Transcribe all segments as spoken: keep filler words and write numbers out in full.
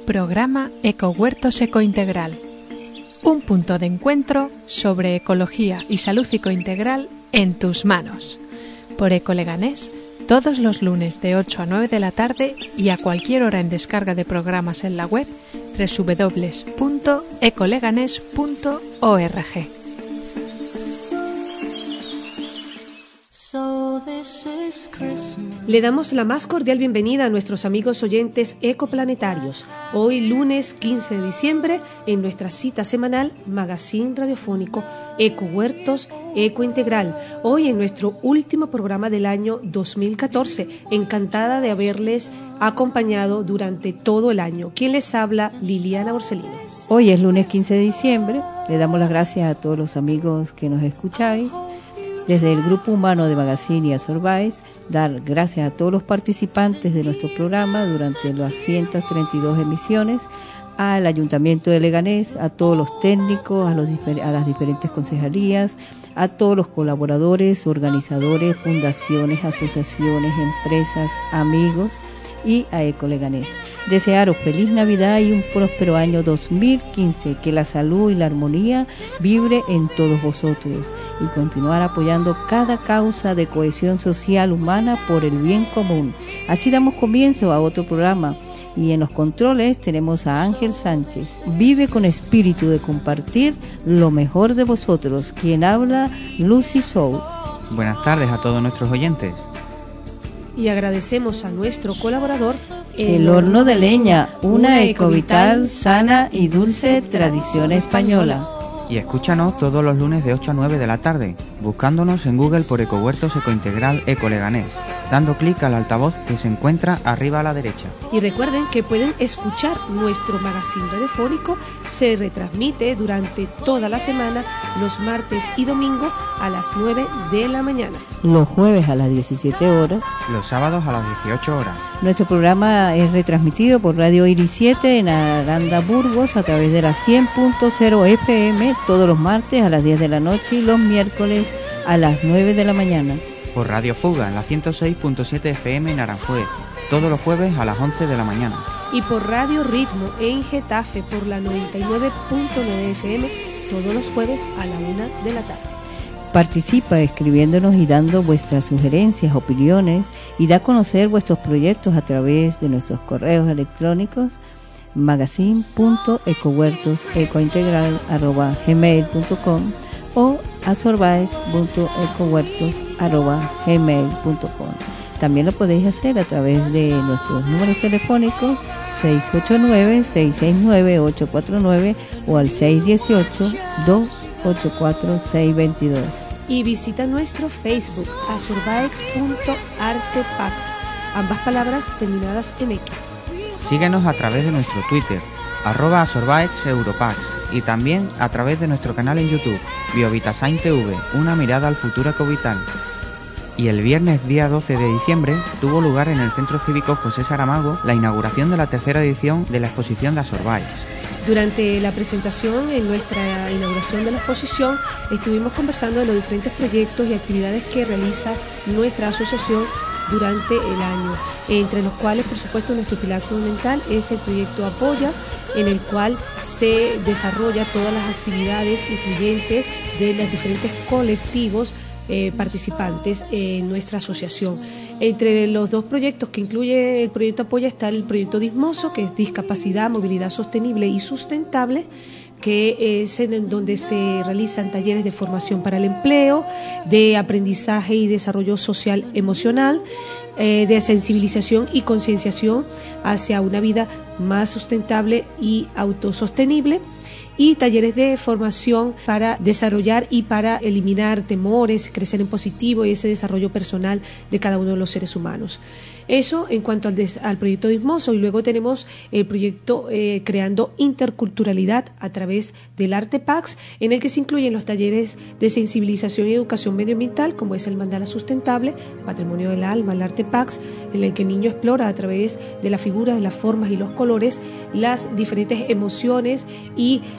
Programa Ecohuertos Ecointegral. Un punto de encuentro sobre ecología y salud ecointegral en tus manos. Por Ecoleganés, todos los lunes de ocho a nueve de la tarde y a cualquier hora en descarga de programas en la web doble u doble u doble u punto ecoleganés punto org. Le damos la más cordial bienvenida a nuestros amigos oyentes ecoplanetarios. Hoy, lunes quince de diciembre, en nuestra cita semanal Magazine Radiofónico Ecohuertos Ecointegral. Hoy en nuestro último programa del año dos mil catorce. Encantada de haberles acompañado durante todo el año. ¿Quién les habla? Liliana Borsellino. Hoy es lunes quince de diciembre. Le damos las gracias a todos los amigos que nos escucháis. Desde el Grupo Humano de Magazine y Asorbais, dar gracias a todos los participantes de nuestro programa durante las ciento treinta y dos emisiones, al Ayuntamiento de Leganés, a todos los técnicos, a, los, a las diferentes concejalías, a todos los colaboradores, organizadores, fundaciones, asociaciones, empresas, amigos y a Ecoleganés. Desearos feliz Navidad y un próspero año dos mil quince, que la salud y la armonía vibre en todos vosotros y continuar apoyando cada causa de cohesión social humana por el bien común. Así damos comienzo a otro programa y en los controles tenemos a Ángel Sánchez. Vive con espíritu de compartir lo mejor de vosotros. Quien habla, Lucy Soul. Buenas tardes a todos nuestros oyentes. Y agradecemos a nuestro colaborador El Horno de Leña, una ecovital, sana y dulce tradición española. Y escúchanos todos los lunes de ocho a nueve de la tarde, buscándonos en Google por Ecohuertos Ecointegral Ecoleganés, dando clic al altavoz que se encuentra arriba a la derecha. Y recuerden que pueden escuchar nuestro magazine radiofónico, se retransmite durante toda la semana, los martes y domingo a las nueve de la mañana. Los jueves a las diecisiete horas. Los sábados a las dieciocho horas. Nuestro programa es retransmitido por Radio Iris siete en Aranda, Burgos, a través de la cien punto cero F M, todos los martes a las diez de la noche y los miércoles a las nueve de la mañana. Por Radio Fuga en la ciento seis punto siete F M en Aranjuez, todos los jueves a las once de la mañana. Y por Radio Ritmo en Getafe por la noventa y nueve punto nueve F M, todos los jueves a la una de la tarde. Participa escribiéndonos y dando vuestras sugerencias, opiniones y da a conocer vuestros proyectos a través de nuestros correos electrónicos magazine punto ecohuertos ecointegral arroba gmail punto com o asorbais punto ecohuertos arroba gmail punto com. También lo podéis hacer a través de nuestros números telefónicos seis ocho nueve, seis seis nueve, ocho cuatro nueve o al seis uno ocho, dos ocho cuatro, seis dos dos. Y visita nuestro Facebook, asorbaex punto artepax, ambas palabras terminadas en X. Síguenos a través de nuestro Twitter, arroba asorbaexeuropax, y también a través de nuestro canal en YouTube, Biovitasain T V, una mirada al futuro ecovital. Y el viernes día doce de diciembre tuvo lugar en el Centro Cívico José Saramago la inauguración de la tercera edición de la exposición de Asorbais. Durante la presentación, en nuestra inauguración de la exposición, estuvimos conversando de los diferentes proyectos y actividades que realiza nuestra asociación durante el año, entre los cuales, por supuesto, nuestro pilar fundamental es el proyecto Apoya, en el cual se desarrolla todas las actividades incluyentes de los diferentes colectivos eh, participantes en nuestra asociación. Entre los dos proyectos que incluye el proyecto Apoya está el proyecto Dismoso, que es Discapacidad, Movilidad Sostenible y Sustentable, que es en donde se realizan talleres de formación para el empleo, de aprendizaje y desarrollo social emocional, eh, de sensibilización y concienciación hacia una vida más sustentable y autosostenible, y talleres de formación para desarrollar y para eliminar temores, crecer en positivo y ese desarrollo personal de cada uno de los seres humanos. Eso en cuanto al, des, al proyecto Dismoso. Y luego tenemos el proyecto eh, Creando Interculturalidad a través del Artepax, en el que se incluyen los talleres de sensibilización y educación medioambiental, como es el Mandala Sustentable, Patrimonio del Alma, el Artepax, en el que el niño explora a través de las figuras, de las formas y los colores las diferentes emociones y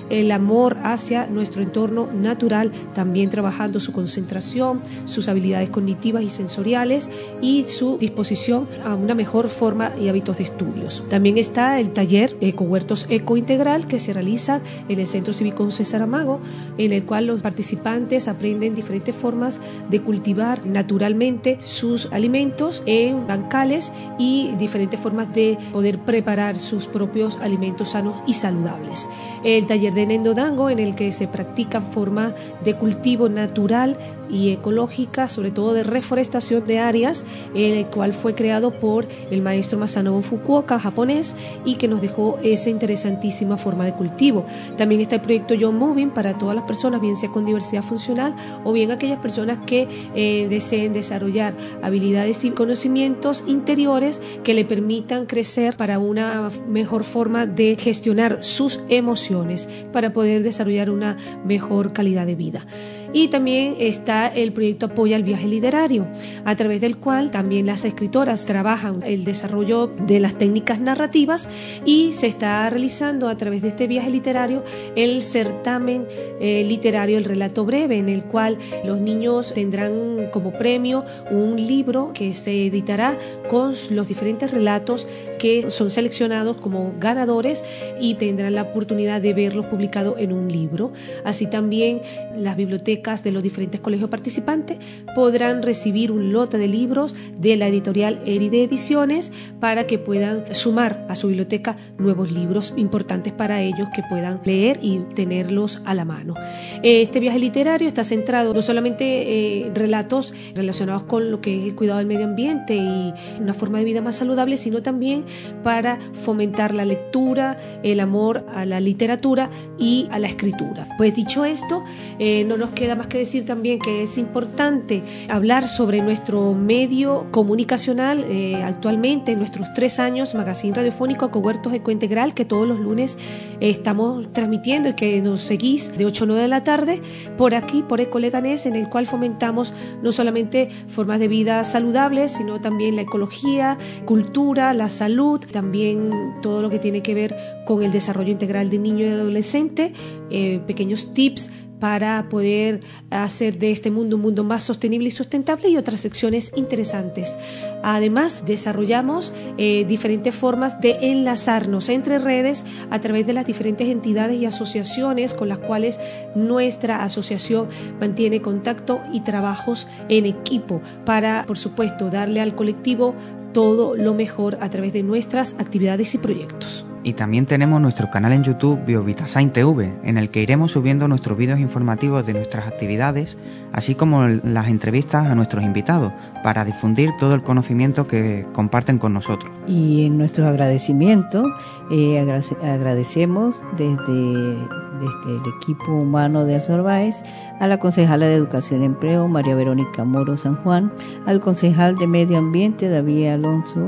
el amor hacia nuestro entorno natural, también trabajando su concentración, sus habilidades cognitivas y sensoriales y su disposición a una mejor forma y hábitos de estudios. También está el taller Ecohuertos Eco Integral que se realiza en el Centro Cívico José Saramago, en el cual los participantes aprenden diferentes formas de cultivar naturalmente sus alimentos en bancales y diferentes formas de poder preparar sus propios alimentos sanos y saludables. El taller de Nendodango, en el que se practican formas de cultivo natural y ecológica, sobre todo de reforestación de áreas, el cual fue creado por el maestro Masanobu Fukuoka, japonés, y que nos dejó esa interesantísima forma de cultivo. También está el proyecto Young Moving para todas las personas, bien sea con diversidad funcional o bien aquellas personas que eh, deseen desarrollar habilidades y conocimientos interiores que le permitan crecer para una mejor forma de gestionar sus emociones, para poder desarrollar una mejor calidad de vida. Y también está el proyecto Apoya el Viaje Literario, a través del cual también las escritoras trabajan el desarrollo de las técnicas narrativas, y se está realizando a través de este viaje literario el certamen eh, literario El Relato Breve, en el cual los niños tendrán como premio un libro que se editará con los diferentes relatos que son seleccionados como ganadores y tendrán la oportunidad de verlos publicados en un libro. Así también las bibliotecas de los diferentes colegios participantes podrán recibir un lote de libros de la editorial Eride Ediciones para que puedan sumar a su biblioteca nuevos libros importantes para ellos, que puedan leer y tenerlos a la mano. Este viaje literario está centrado no solamente en eh, relatos relacionados con lo que es el cuidado del medio ambiente y una forma de vida más saludable, sino también para fomentar la lectura, el amor a la literatura y a la escritura. Pues dicho esto, eh, no nos queda más que decir también que es importante hablar sobre nuestro medio comunicacional eh, actualmente, en nuestros tres años, Magazine Radiofónico Ecohuertos Eco Integral, que todos los lunes eh, estamos transmitiendo y que nos seguís de ocho a nueve de la tarde por aquí, por Eco Leganés, en el cual fomentamos no solamente formas de vida saludables, sino también la ecología, cultura, la salud, también todo lo que tiene que ver con el desarrollo integral de niño y adolescente, eh, pequeños tips para poder hacer de este mundo un mundo más sostenible y sustentable, y otras secciones interesantes. Además, desarrollamos eh, diferentes formas de enlazarnos entre redes a través de las diferentes entidades y asociaciones con las cuales nuestra asociación mantiene contacto y trabajos en equipo para, por supuesto, darle al colectivo todo lo mejor a través de nuestras actividades y proyectos. Y también tenemos nuestro canal en YouTube Biovitasain T V, en el que iremos subiendo nuestros vídeos informativos de nuestras actividades, así como las entrevistas a nuestros invitados, para difundir todo el conocimiento que comparten con nosotros. Y en nuestros agradecimientos, eh, agrade- agradecemos desde, desde el equipo humano de Azorbáez a la concejala de Educación y Empleo, María Verónica Moro San Juan, al concejal de Medio Ambiente, David Alonso,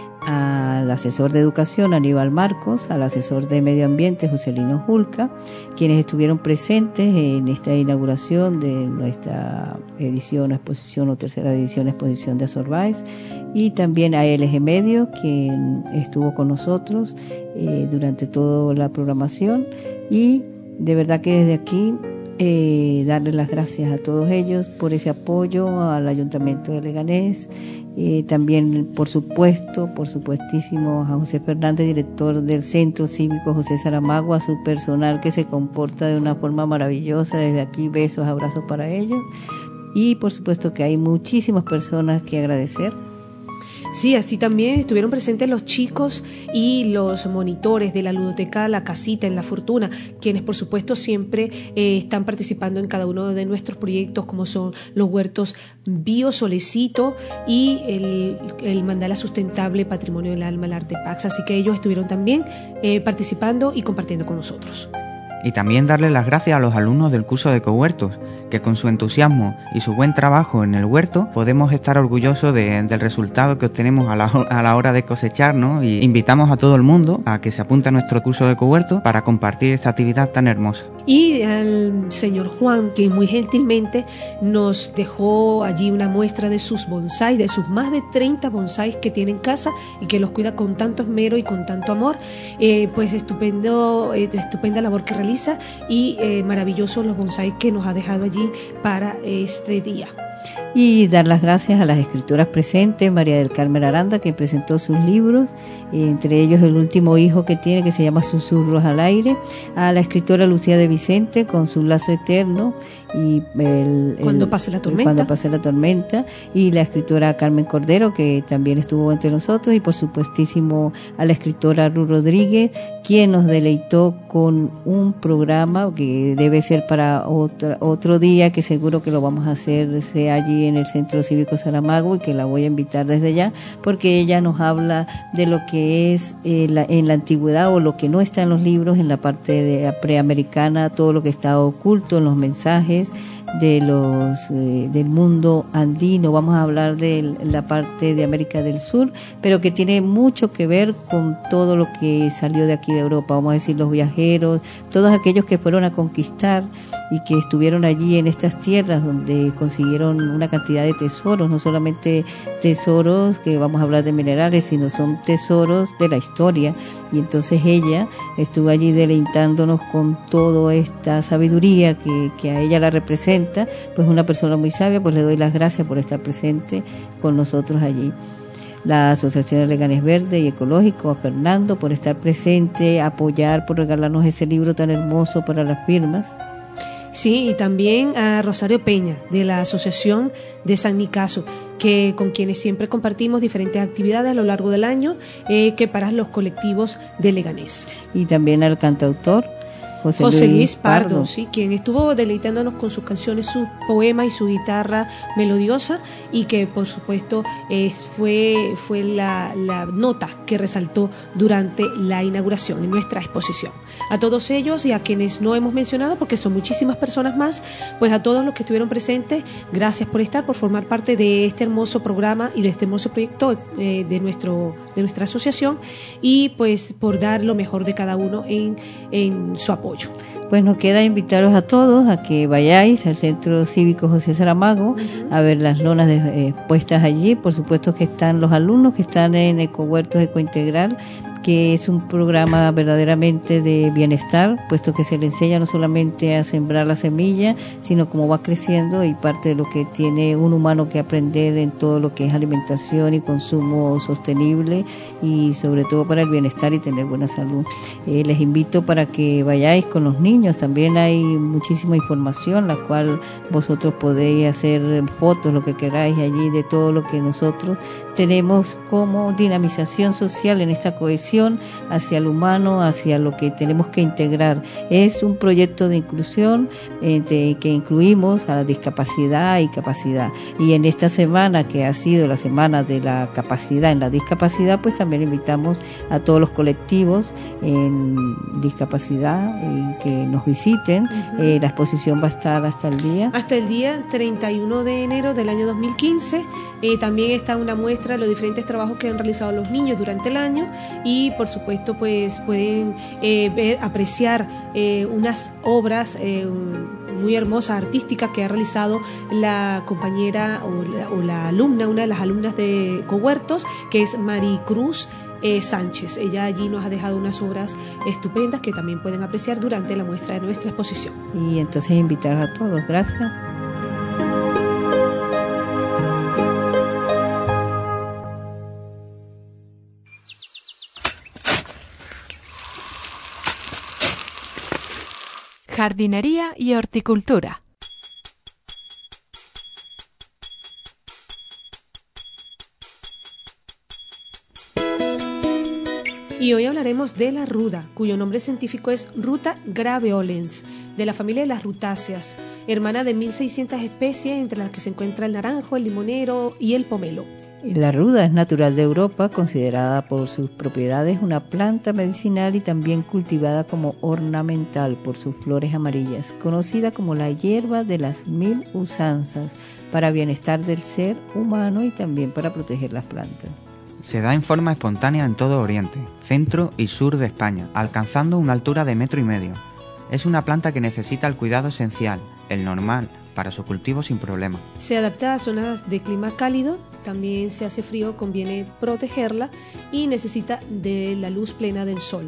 al asesor de educación Aníbal Marcos, al asesor de medio ambiente Joselino Julca, quienes estuvieron presentes en esta inauguración de nuestra edición o exposición o tercera edición exposición de Azorbáez, y también a L G Medio, quien estuvo con nosotros eh, durante toda la programación. Y de verdad que desde aquí eh, darles las gracias a todos ellos por ese apoyo al Ayuntamiento de Leganés. Eh, también, por supuesto, por supuestísimo, a José Fernández, director del Centro Cívico José Saramago, a su personal que se comporta de una forma maravillosa. Desde aquí, besos, abrazos para ellos. Y por supuesto que hay muchísimas personas que agradecer. Sí, así también estuvieron presentes los chicos y los monitores de la ludoteca La Casita en La Fortuna, quienes por supuesto siempre eh, están participando en cada uno de nuestros proyectos, como son los huertos Bio Solecito y el, el Mandala Sustentable Patrimonio del Alma, el Arte Pax. Así que ellos estuvieron también eh, participando y compartiendo con nosotros. Y también darle las gracias a los alumnos del curso de Ecohuertos, que con su entusiasmo y su buen trabajo en el huerto podemos estar orgullosos de, del resultado que obtenemos a la, a la hora de cosechar, ¿no? Y invitamos a todo el mundo a que se apunte a nuestro curso de Ecohuertos para compartir esta actividad tan hermosa. Y al señor Juan, que muy gentilmente nos dejó allí una muestra de sus bonsáis, de sus más de treinta bonsáis que tiene en casa y que los cuida con tanto esmero y con tanto amor. Eh, pues estupendo, eh, estupenda labor que realiza. realiza y eh, maravillosos los bonsáis que nos ha dejado allí para este día. Y dar las gracias a las escritoras presentes, María del Carmen Aranda, que presentó sus libros, entre ellos El último hijo que tiene, que se llama Susurros al aire, a la escritora Lucía de Vicente con Su lazo eterno, y el, Cuando el, pase la tormenta. Cuando pase la tormenta, y la escritora Carmen Cordero, que también estuvo entre nosotros, y por supuestísimo a la escritora Ruth Rodríguez, quien nos deleitó con un programa que debe ser para otra, otro día, que seguro que lo vamos a hacer sea allí en el Centro Cívico Saramago, y que la voy a invitar desde ya, porque ella nos habla de lo que es eh, la, en la antigüedad, o lo que no está en los libros, en la parte de preamericana, todo lo que está oculto en los mensajes de los eh, del mundo andino. Vamos a hablar de la parte de América del Sur, pero que tiene mucho que ver con todo lo que salió de aquí de Europa, vamos a decir los viajeros, todos aquellos que fueron a conquistar y que estuvieron allí en estas tierras donde consiguieron una cantidad de tesoros, no solamente tesoros que vamos a hablar de minerales, sino son tesoros de la historia. Y entonces ella estuvo allí deleitándonos con toda esta sabiduría que, que a ella la representa, pues una persona muy sabia. Pues le doy las gracias por estar presente con nosotros allí. La Asociación de Leganés Verde y Ecológico, a Fernando por estar presente, apoyar, por regalarnos ese libro tan hermoso para las firmas. Sí, y también a Rosario Peña, de la Asociación de San Nicaso, que con quienes siempre compartimos diferentes actividades a lo largo del año, eh, que para los colectivos de Leganés. Y también al cantautor José, José Luis, Luis Pardo, Pardo, sí, quien estuvo deleitándonos con sus canciones, sus poemas y su guitarra melodiosa, y que por supuesto eh, fue, fue la, la nota que resaltó durante la inauguración en nuestra exposición. A todos ellos y a quienes no hemos mencionado, porque son muchísimas personas más, pues a todos los que estuvieron presentes, gracias por estar, por formar parte de este hermoso programa y de este hermoso proyecto eh, de, nuestro, de nuestra asociación, y pues por dar lo mejor de cada uno en, en su apoyo. Pues nos queda invitaros a todos a que vayáis al Centro Cívico José Saramago a ver las lonas de, eh, puestas allí. Por supuesto que están los alumnos que están en Ecohuertos Ecointegral, que es un programa verdaderamente de bienestar, puesto que se le enseña no solamente a sembrar la semilla, sino cómo va creciendo, y parte de lo que tiene un humano que aprender en todo lo que es alimentación y consumo sostenible, y sobre todo para el bienestar y tener buena salud. Eh, les invito para que vayáis con los niños. También hay muchísima información, la cual vosotros podéis hacer fotos, lo que queráis allí, de todo lo que nosotros tenemos como dinamización social en esta cohesión hacia el humano, hacia lo que tenemos que integrar. Es un proyecto de inclusión eh, de, que incluimos a la discapacidad y capacidad. Y en esta semana, que ha sido la semana de la capacidad en la discapacidad, pues también invitamos a todos los colectivos en discapacidad y que nos visiten. Uh-huh. Eh, la exposición va a estar hasta el día hasta el día treinta y uno de enero del año dos mil quince. Eh, también está una muestra de los diferentes trabajos que han realizado los niños durante el año, y por supuesto pues pueden eh, ver, apreciar eh, unas obras eh, muy hermosas, artísticas, que ha realizado la compañera o la, o la alumna, una de las alumnas de Ecohuertos, que es Maricruz Eh, Sánchez. Ella allí nos ha dejado unas obras estupendas que también pueden apreciar durante la muestra de nuestra exposición. Y entonces invitar a todos. Gracias. Jardinería y horticultura. Y hoy hablaremos de la ruda, cuyo nombre científico es Ruta graveolens, de la familia de las rutáceas, hermana de mil seiscientas especies, entre las que se encuentra el naranjo, el limonero y el pomelo. La ruda es natural de Europa, considerada por sus propiedades una planta medicinal y también cultivada como ornamental por sus flores amarillas, conocida como la hierba de las mil usanzas, para bienestar del ser humano y también para proteger las plantas. Se da en forma espontánea en todo Oriente, centro y sur de España, alcanzando una altura de metro y medio. Es una planta que necesita el cuidado esencial, el normal, para su cultivo sin problema. Se adapta a zonas de clima cálido, también si hace frío conviene protegerla, y necesita de la luz plena del sol.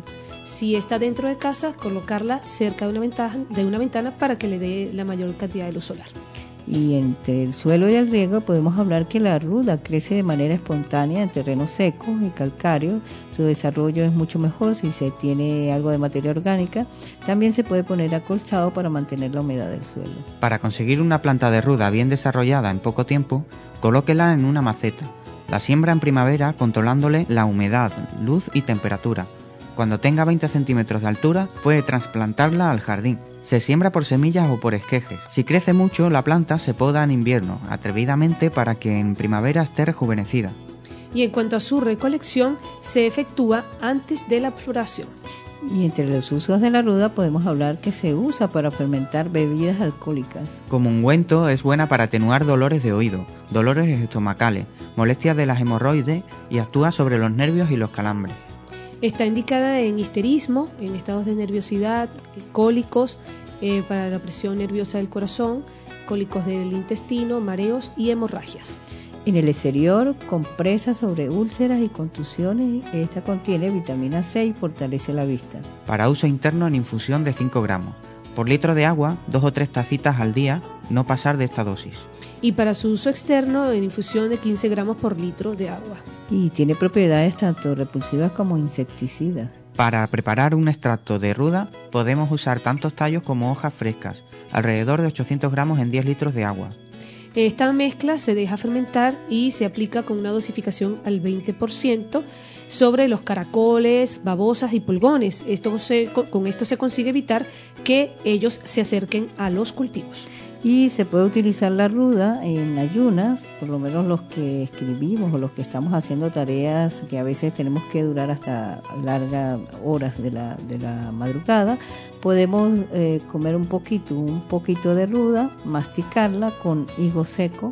Si está dentro de casa, colocarla cerca de una ventana, de una ventana para que le dé la mayor cantidad de luz solar. Y entre el suelo y el riego podemos hablar que la ruda crece de manera espontánea en terrenos secos y calcáreos. Su desarrollo es mucho mejor si se tiene algo de materia orgánica. También se puede poner acolchado para mantener la humedad del suelo. Para conseguir una planta de ruda bien desarrollada en poco tiempo, colóquela en una maceta. La siembra en primavera controlándole la humedad, luz y temperatura. Cuando tenga veinte centímetros de altura, puede trasplantarla al jardín. Se siembra por semillas o por esquejes. Si crece mucho, la planta se poda en invierno, atrevidamente para que en primavera esté rejuvenecida. Y en cuanto a su recolección, se efectúa antes de la floración. Y entre los usos de la ruda podemos hablar que se usa para fermentar bebidas alcohólicas. Como ungüento es buena para atenuar dolores de oído, dolores estomacales, molestias de las hemorroides y actúa sobre los nervios y los calambres. Está indicada en histerismo, en estados de nerviosidad, cólicos, eh, para la presión nerviosa del corazón, cólicos del intestino, mareos y hemorragias. En el exterior, compresas sobre úlceras y contusiones. Esta contiene vitamina C y fortalece la vista. Para uso interno en infusión de cinco gramos. Por litro de agua, dos o tres tacitas al día, no pasar de esta dosis. Y para su uso externo en infusión de quince gramos por litro de agua. Y tiene propiedades tanto repulsivas como insecticidas. Para preparar un extracto de ruda podemos usar tantos tallos como hojas frescas, alrededor de ochocientos gramos en diez litros de agua. Esta mezcla se deja fermentar y se aplica con una dosificación al veinte por ciento sobre los caracoles, babosas y pulgones. Esto se, con esto se consigue evitar que ellos se acerquen a los cultivos. Y se puede utilizar la ruda en ayunas, por lo menos los que escribimos o los que estamos haciendo tareas que a veces tenemos que durar hasta largas horas de la, de la madrugada. Podemos eh, comer un poquito, un poquito de ruda, masticarla con higo seco.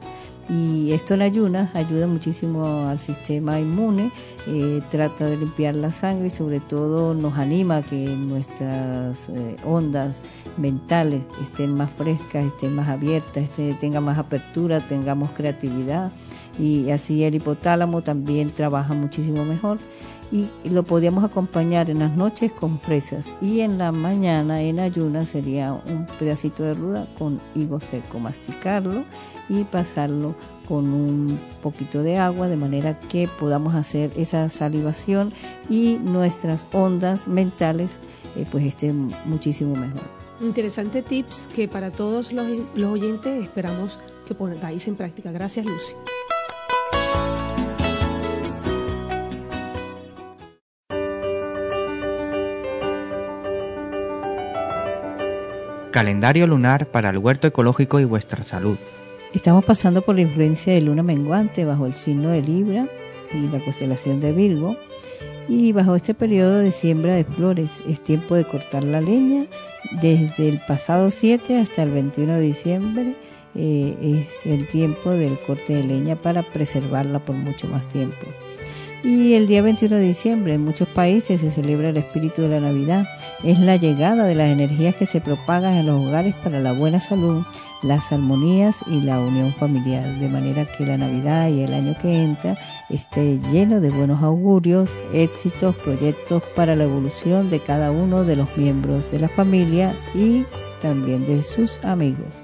Y esto en ayunas ayuda muchísimo al sistema inmune, eh, trata de limpiar la sangre y sobre todo nos anima a que nuestras eh, ondas mentales estén más frescas, estén más abiertas, este, tenga más apertura, tengamos creatividad, y así el hipotálamo también trabaja muchísimo mejor. Y lo podíamos acompañar en las noches con fresas y en la mañana en ayunas sería un pedacito de ruda con higo seco, masticarlo y pasarlo con un poquito de agua de manera que podamos hacer esa salivación y nuestras ondas mentales eh, pues estén muchísimo mejor. Interesante tips que para todos los, los oyentes esperamos que pongáis en práctica. Gracias, Lucy. Calendario lunar para el huerto ecológico y vuestra salud. Estamos pasando por la influencia de luna menguante bajo el signo de Libra y la constelación de Virgo. Y bajo este periodo de siembra de flores es tiempo de cortar la leña. Desde el pasado siete hasta el veintiuno de diciembre eh, es el tiempo del corte de leña para preservarla por mucho más tiempo. Y el día veintiuno de diciembre en muchos países se celebra el espíritu de la Navidad. Es la llegada de las energías que se propagan en los hogares para la buena salud, las armonías y la unión familiar, de manera que la Navidad y el año que entra esté lleno de buenos augurios, éxitos, proyectos para la evolución de cada uno de los miembros de la familia y también de sus amigos.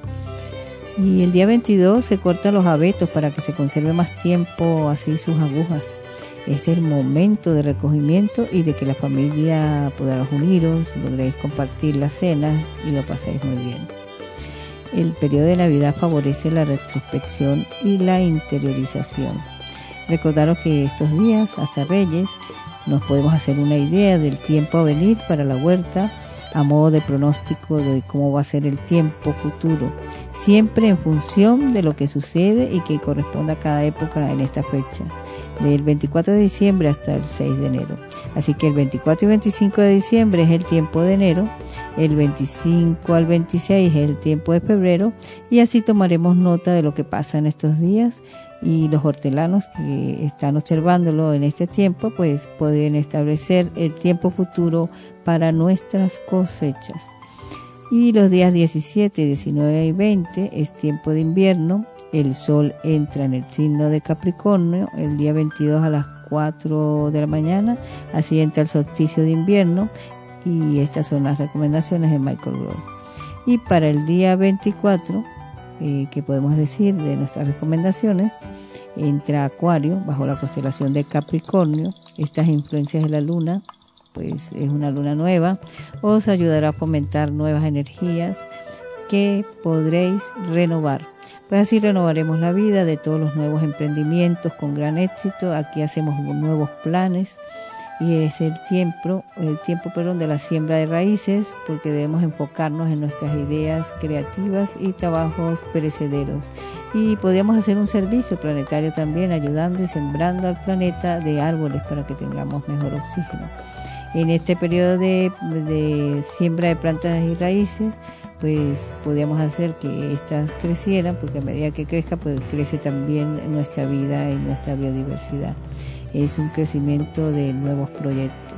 Y el día veintidós se cortan los abetos para que se conserve más tiempo así sus agujas. Este es el momento de recogimiento y de que la familia podamos uniros, logréis compartir la cena y lo paséis muy bien. El periodo de Navidad favorece la retrospección y la interiorización. Recordaros que estos días, hasta Reyes, nos podemos hacer una idea del tiempo a venir para la huerta, a modo de pronóstico de cómo va a ser el tiempo futuro, siempre en función de lo que sucede y que corresponda a cada época en esta fecha, del veinticuatro de diciembre hasta el seis de enero. Así que el veinticuatro y veinticinco de diciembre es el tiempo de enero, el veinticinco al veintiséis es el tiempo de febrero, y así tomaremos nota de lo que pasa en estos días, y los hortelanos que están observándolo en este tiempo pues pueden establecer el tiempo futuro para nuestras cosechas. Y los días diecisiete, diecinueve y veinte es tiempo de invierno. El sol entra en el signo de Capricornio el día veintidós a las cuatro de la mañana, así entra el solsticio de invierno, y estas son las recomendaciones de Michael Gross. Y para el día veinticuatro, eh, que podemos decir de nuestras recomendaciones, entra Acuario bajo la constelación de Capricornio. Estas influencias de la luna, pues es una luna nueva, os ayudará a fomentar nuevas energías que podréis renovar. Pues así renovaremos la vida de todos los nuevos emprendimientos con gran éxito. Aquí hacemos nuevos planes y es el tiempo, el tiempo perdón, de la siembra de raíces, porque debemos enfocarnos en nuestras ideas creativas y trabajos perecederos. Y podríamos hacer un servicio planetario también, ayudando y sembrando al planeta de árboles para que tengamos mejor oxígeno. En este periodo de, de siembra de plantas y raíces, pues podríamos hacer que estas crecieran, porque a medida que crezca, pues crece también nuestra vida y nuestra biodiversidad. Es un crecimiento de nuevos proyectos.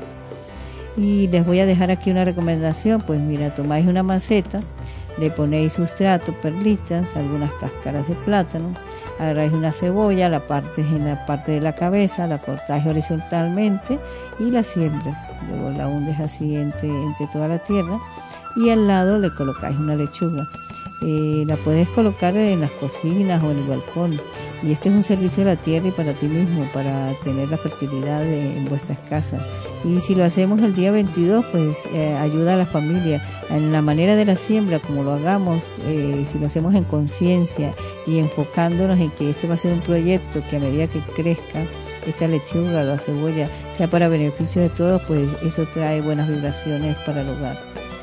Y les voy a dejar aquí una recomendación. Pues mira, tomáis una maceta, le ponéis sustrato, perlitas, algunas cáscaras de plátano, agarráis una cebolla, la partes en la parte de la cabeza, la cortáis horizontalmente y la siembras. Luego la hundes así entre, entre toda la tierra y al lado le colocáis una lechuga. Eh, la puedes colocar en las cocinas o en el balcón, y este es un servicio a la tierra y para ti mismo, para tener la fertilidad de, en vuestras casas. Y si lo hacemos el día veintidós, pues eh, ayuda a la familia en la manera de la siembra, como lo hagamos, eh, si lo hacemos en conciencia y enfocándonos en que este va a ser un proyecto que a medida que crezca esta lechuga, la cebolla, sea para beneficio de todos, pues eso trae buenas vibraciones para el hogar.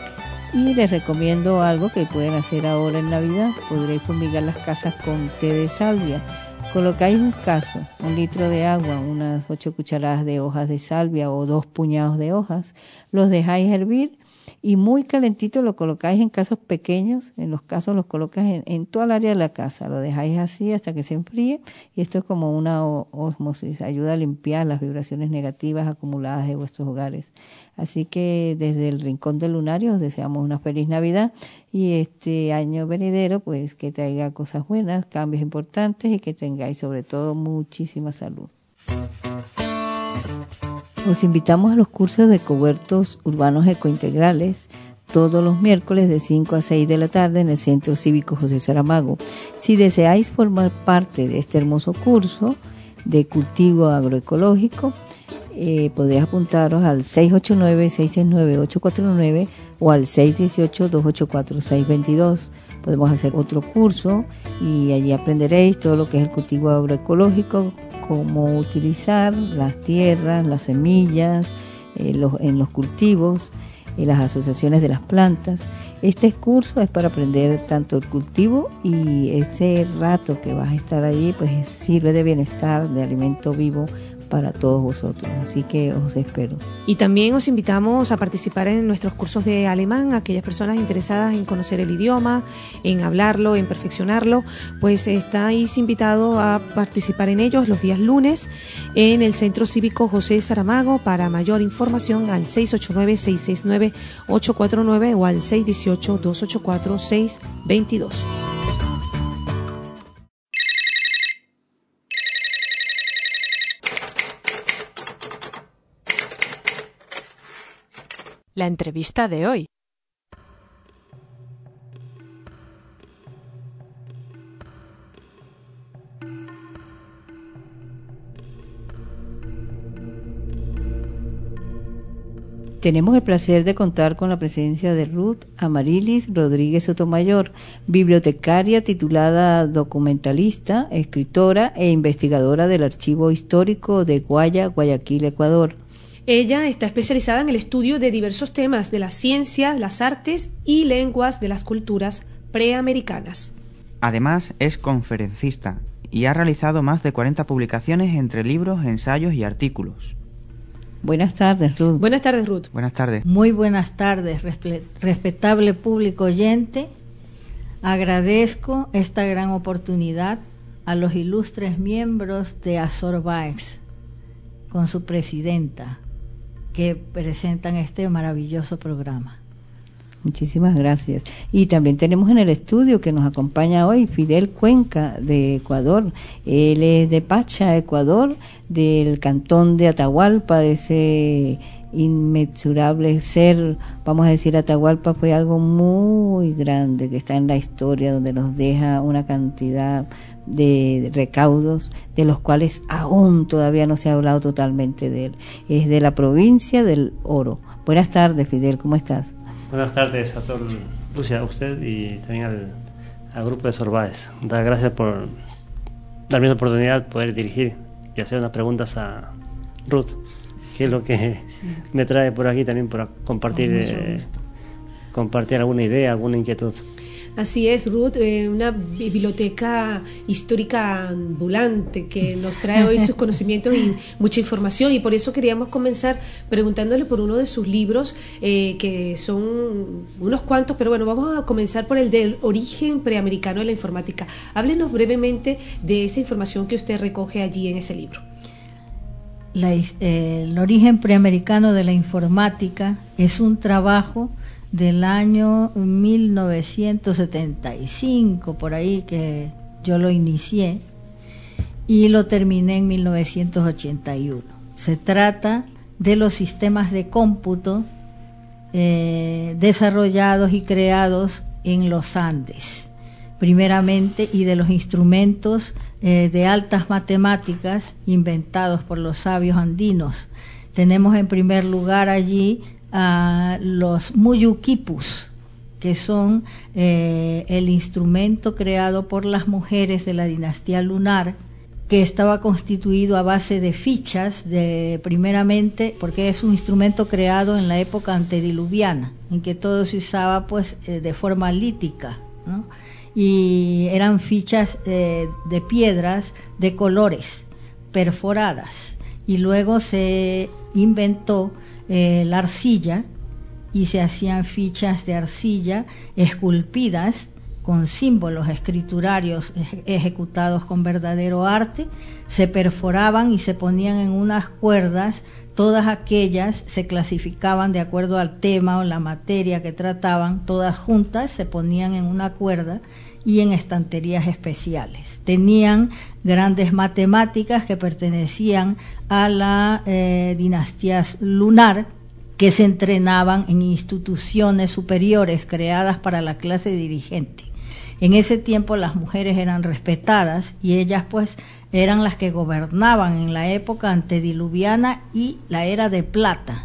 Y les recomiendo algo que pueden hacer ahora en Navidad. Podréis fumigar las casas con té de salvia. Colocáis un cazo, un litro de agua, unas ocho cucharadas de hojas de salvia o dos puñados de hojas. Los dejáis hervir y muy calentito lo colocáis en casos pequeños. En los casos los colocas en, en toda el área de la casa. Lo dejáis así hasta que se enfríe, y esto es como una ósmosis. Ayuda a limpiar las vibraciones negativas acumuladas de vuestros hogares. Así que desde el Rincón del Lunario os deseamos una feliz Navidad, y este año venidero pues que traiga cosas buenas, cambios importantes, y que tengáis sobre todo muchísima salud. Os invitamos a los cursos de Ecohuertos Urbanos Ecointegrales todos los miércoles de cinco a seis de la tarde en el Centro Cívico José Saramago. Si deseáis formar parte de este hermoso curso de cultivo agroecológico, Eh, podréis apuntaros al seis ocho nueve, seis seis nueve, ocho cuatro nueve o al seis uno ocho, dos ocho cuatro, seis dos dos. Podemos hacer otro curso y allí aprenderéis todo lo que es el cultivo agroecológico, cómo utilizar las tierras, las semillas eh, los, en los cultivos, eh, las asociaciones de las plantas. Este curso es para aprender tanto el cultivo, y ese rato que vas a estar allí pues sirve de bienestar, de alimento vivo para todos vosotros, así que os espero. Y también os invitamos a participar en nuestros cursos de alemán. Aquellas personas interesadas en conocer el idioma, en hablarlo, en perfeccionarlo, pues estáis invitados a participar en ellos los días lunes en el Centro Cívico José Saramago. Para mayor información al seis ocho nueve, seis seis nueve, ocho cuatro nueve o al seis uno ocho, dos ocho cuatro, seis dos dos. La entrevista de hoy. Tenemos el placer de contar con la presencia de Ruth Amarilis Rodríguez Sotomayor, bibliotecaria titulada documentalista, escritora e investigadora del Archivo Histórico de Guaya, Guayaquil, Ecuador. Ella está especializada en el estudio de diversos temas de las ciencias, las artes y lenguas de las culturas preamericanas. Además, es conferencista y ha realizado más de cuarenta publicaciones entre libros, ensayos y artículos. Buenas tardes, Ruth. Buenas tardes, Ruth. Buenas tardes. Muy buenas tardes, respetable público oyente. Agradezco esta gran oportunidad a los ilustres miembros de Azorbaix, con su presidenta, que presentan este maravilloso programa. Muchísimas gracias. Y también tenemos en el estudio que nos acompaña hoy Fidel Cuenca de Ecuador. Él es de Pacha, Ecuador, del cantón de Atahualpa, de ese inmensurable ser, vamos a decir, Atahualpa fue algo muy grande que está en la historia, donde nos deja una cantidad de recaudos de los cuales aún todavía no se ha hablado totalmente de él. Es de la provincia del Oro. Buenas tardes, Fidel, ¿cómo estás? Buenas tardes a toda Lucia, a usted y también al, al grupo de Sorbaes. Dar gracias por darme la oportunidad de poder dirigir y hacer unas preguntas a Ruth, que es lo que sí. me trae por aquí también para compartir, eh, compartir alguna idea, alguna inquietud. Así es, Ruth, eh, una biblioteca histórica ambulante que nos trae hoy sus conocimientos y mucha información, y por eso queríamos comenzar preguntándole por uno de sus libros, eh, que son unos cuantos, pero bueno, vamos a comenzar por el del origen preamericano de la informática. Háblenos brevemente de esa información que usted recoge allí en ese libro. La, eh, el origen preamericano de la informática es un trabajo del año mil novecientos setenta y cinco, por ahí, que yo lo inicié y lo terminé en mil novecientos ochenta y uno. Se trata de los sistemas de cómputo eh, desarrollados y creados en los Andes, primeramente, y de los instrumentos eh, de altas matemáticas inventados por los sabios andinos. Tenemos en primer lugar allí a los muyuquipus, que son eh, el instrumento creado por las mujeres de la dinastía lunar, que estaba constituido a base de fichas, de primeramente, porque es un instrumento creado en la época antediluviana, en que todo se usaba pues eh, de forma lítica, ¿no? Y eran fichas eh, de piedras de colores perforadas, y luego se inventó Eh, la arcilla, y se hacían fichas de arcilla esculpidas con símbolos escriturarios ej- ejecutados con verdadero arte, se perforaban y se ponían en unas cuerdas. Todas aquellas se clasificaban de acuerdo al tema o la materia que trataban, todas juntas se ponían en una cuerda y en estanterías especiales. Tenían grandes matemáticas que pertenecían a la eh, dinastía lunar, que se entrenaban en instituciones superiores creadas para la clase dirigente. En ese tiempo las mujeres eran respetadas y ellas pues eran las que gobernaban en la época antediluviana y la era de plata,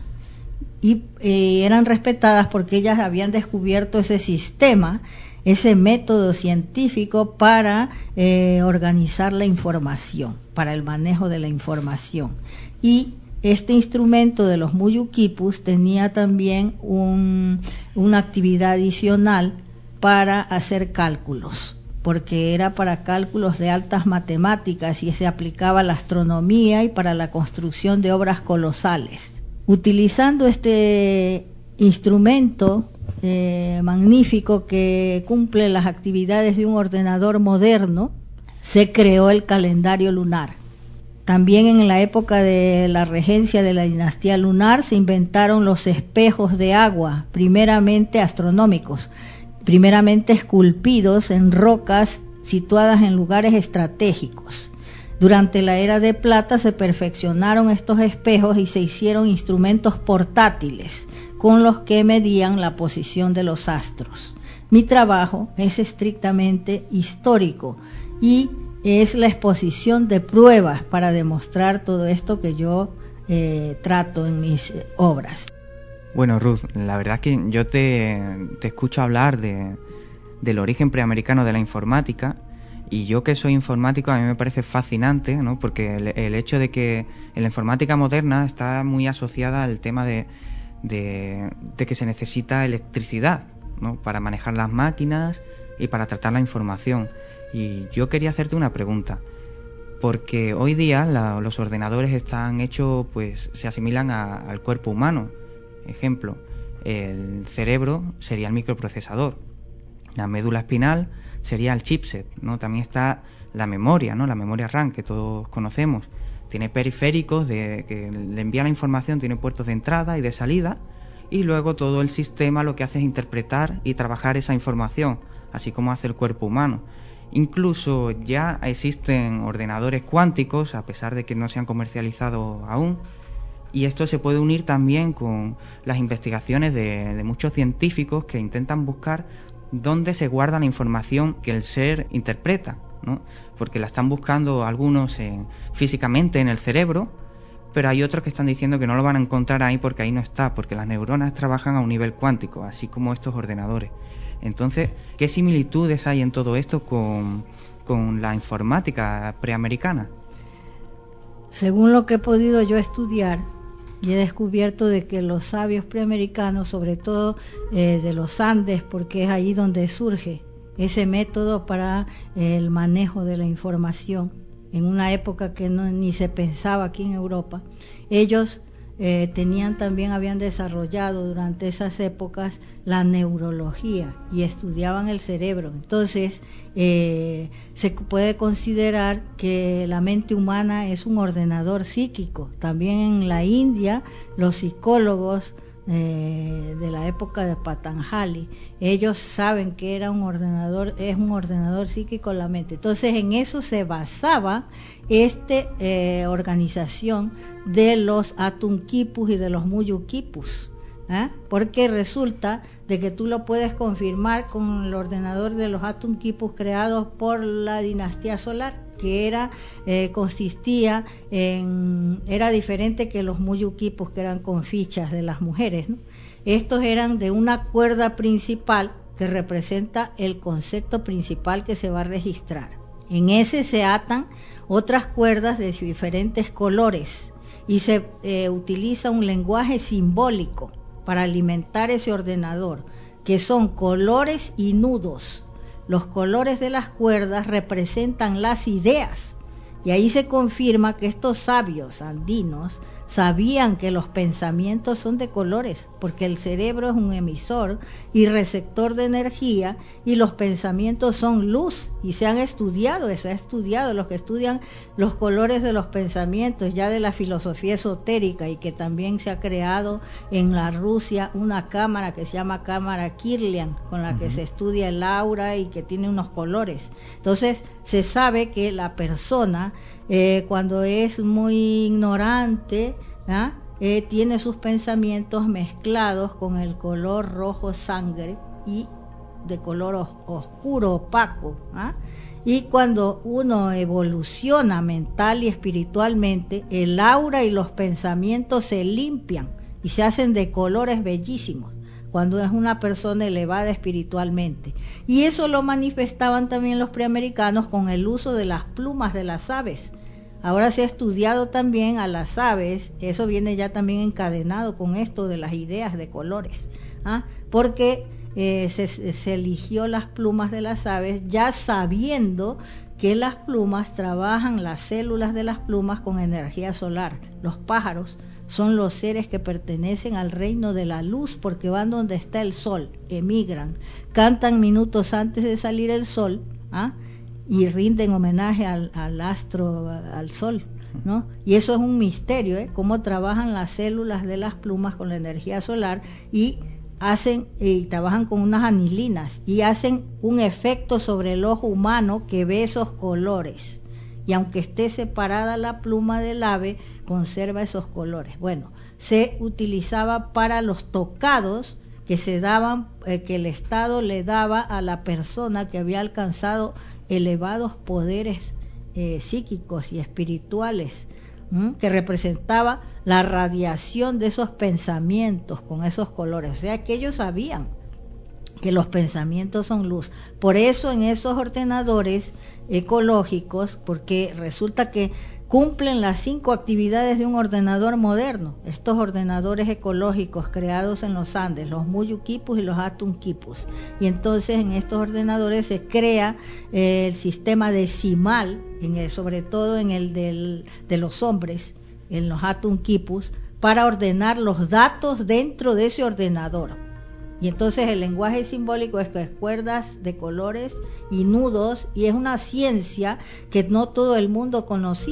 y eh, eran respetadas porque ellas habían descubierto ese sistema, ese método científico para eh, organizar la información, para el manejo de la información. Y este instrumento de los muyuquipus tenía también un, una actividad adicional para hacer cálculos, porque era para cálculos de altas matemáticas y se aplicaba a la astronomía y para la construcción de obras colosales. Utilizando este instrumento Eh, magnífico que cumple las actividades de un ordenador moderno, se creó el calendario lunar. También en la época de la regencia de la dinastía lunar se inventaron los espejos de agua, primeramente astronómicos, primeramente esculpidos en rocas situadas en lugares estratégicos. Durante la era de plata se perfeccionaron estos espejos y se hicieron instrumentos portátiles con los que medían la posición de los astros. Mi trabajo es estrictamente histórico y es la exposición de pruebas para demostrar todo esto que yo eh, trato en mis eh, obras. Bueno, Ruth, la verdad es que yo te, te escucho hablar de, del origen preamericano de la informática, y yo que soy informático a mí me parece fascinante, ¿no? Porque el, el hecho de que en la informática moderna está muy asociada al tema de De, de que se necesita electricidad, ¿no? Para manejar las máquinas y para tratar la información. Y yo quería hacerte una pregunta, porque hoy día la, los ordenadores están hechos, pues se asimilan a, al cuerpo humano. Ejemplo, el cerebro sería el microprocesador, la médula espinal sería el chipset, ¿no? También está la memoria, ¿no? La memoria RAM que todos conocemos. Tiene periféricos de, que le envía la información, tiene puertos de entrada y de salida, y luego todo el sistema lo que hace es interpretar y trabajar esa información, así como hace el cuerpo humano. Incluso ya existen ordenadores cuánticos, a pesar de que no se han comercializado aún, y esto se puede unir también con las investigaciones de, de muchos científicos que intentan buscar dónde se guarda la información que el ser interpreta, ¿no? Porque la están buscando algunos en, físicamente en el cerebro, pero hay otros que están diciendo que no lo van a encontrar ahí porque ahí no está, porque las neuronas trabajan a un nivel cuántico, así como estos ordenadores. Entonces, ¿qué similitudes hay en todo esto con, con la informática preamericana? Según lo que he podido yo estudiar, y he descubierto de que los sabios preamericanos, sobre todo eh, de los Andes, porque es ahí donde surge ese método para eh, el manejo de la información, en una época que no, ni se pensaba aquí en Europa, ellos eh, tenían también, habían desarrollado durante esas épocas la neurología y estudiaban el cerebro. Entonces eh, se puede considerar que la mente humana es un ordenador psíquico. También en la India los psicólogos eh, de la época de Patanjali, ellos saben que era un ordenador, es un ordenador psíquico la mente. Entonces en eso se basaba esta eh, organización de los Atunquipus y de los Muyuquipus, ¿eh? Porque resulta de que tú lo puedes confirmar con el ordenador de los Atunquipus creados por la dinastía solar, que era eh, consistía en era diferente que los Muyuquipus, que eran con fichas de las mujeres, ¿no? Estos eran de una cuerda principal que representa el concepto principal que se va a registrar. En ese se atan otras cuerdas de diferentes colores y se eh, utiliza un lenguaje simbólico para alimentar ese ordenador, que son colores y nudos. Los colores de las cuerdas representan las ideas, y ahí se confirma que estos sabios andinos sabían que los pensamientos son de colores, porque el cerebro es un emisor y receptor de energía, y los pensamientos son luz, y se han estudiado, eso ha estudiado, los que estudian los colores de los pensamientos ya de la filosofía esotérica, y que también se ha creado en la Rusia una cámara que se llama cámara Kirlian, con la uh-huh. que se estudia el aura y que tiene unos colores. Entonces se sabe que la persona eh, cuando es muy ignorante, ¿ah? eh, tiene sus pensamientos mezclados con el color rojo sangre y de color os- oscuro, opaco, ¿ah? Y cuando uno evoluciona mental y espiritualmente, el aura y los pensamientos se limpian y se hacen de colores bellísimos cuando es una persona elevada espiritualmente. Y eso lo manifestaban también los preamericanos con el uso de las plumas de las aves. Ahora se ha estudiado también a las aves, eso viene ya también encadenado con esto de las ideas de colores, ¿ah? Porque eh, se, se eligió las plumas de las aves ya sabiendo que las plumas trabajan, las células de las plumas, con energía solar. Los pájaros son los seres que pertenecen al reino de la luz, porque van donde está el sol, emigran, cantan minutos antes de salir el sol, ¿ah? y rinden homenaje al, al astro, al sol, ¿no? Y eso es un misterio, ¿eh? Cómo trabajan las células de las plumas con la energía solar y hacen y trabajan con unas anilinas y hacen un efecto sobre el ojo humano que ve esos colores. Y aunque esté separada la pluma del ave, conserva esos colores. Bueno, se utilizaba para los tocados que se daban, eh, que el Estado le daba a la persona que había alcanzado elevados poderes eh, psíquicos y espirituales, ¿m? que representaba la radiación de esos pensamientos con esos colores. O sea que ellos sabían que los pensamientos son luz. Por eso en esos ordenadores ecológicos, porque resulta que cumplen las cinco actividades de un ordenador moderno, estos ordenadores ecológicos creados en los Andes, los Muyuquipus y los Atunquipus. Y entonces en estos ordenadores se crea eh, el sistema decimal, en el, sobre todo en el del, de los hombres, en los Atunquipus, para ordenar los datos dentro de ese ordenador. Y entonces el lenguaje simbólico es que es cuerdas de colores y nudos, y es una ciencia que no todo el mundo conocía.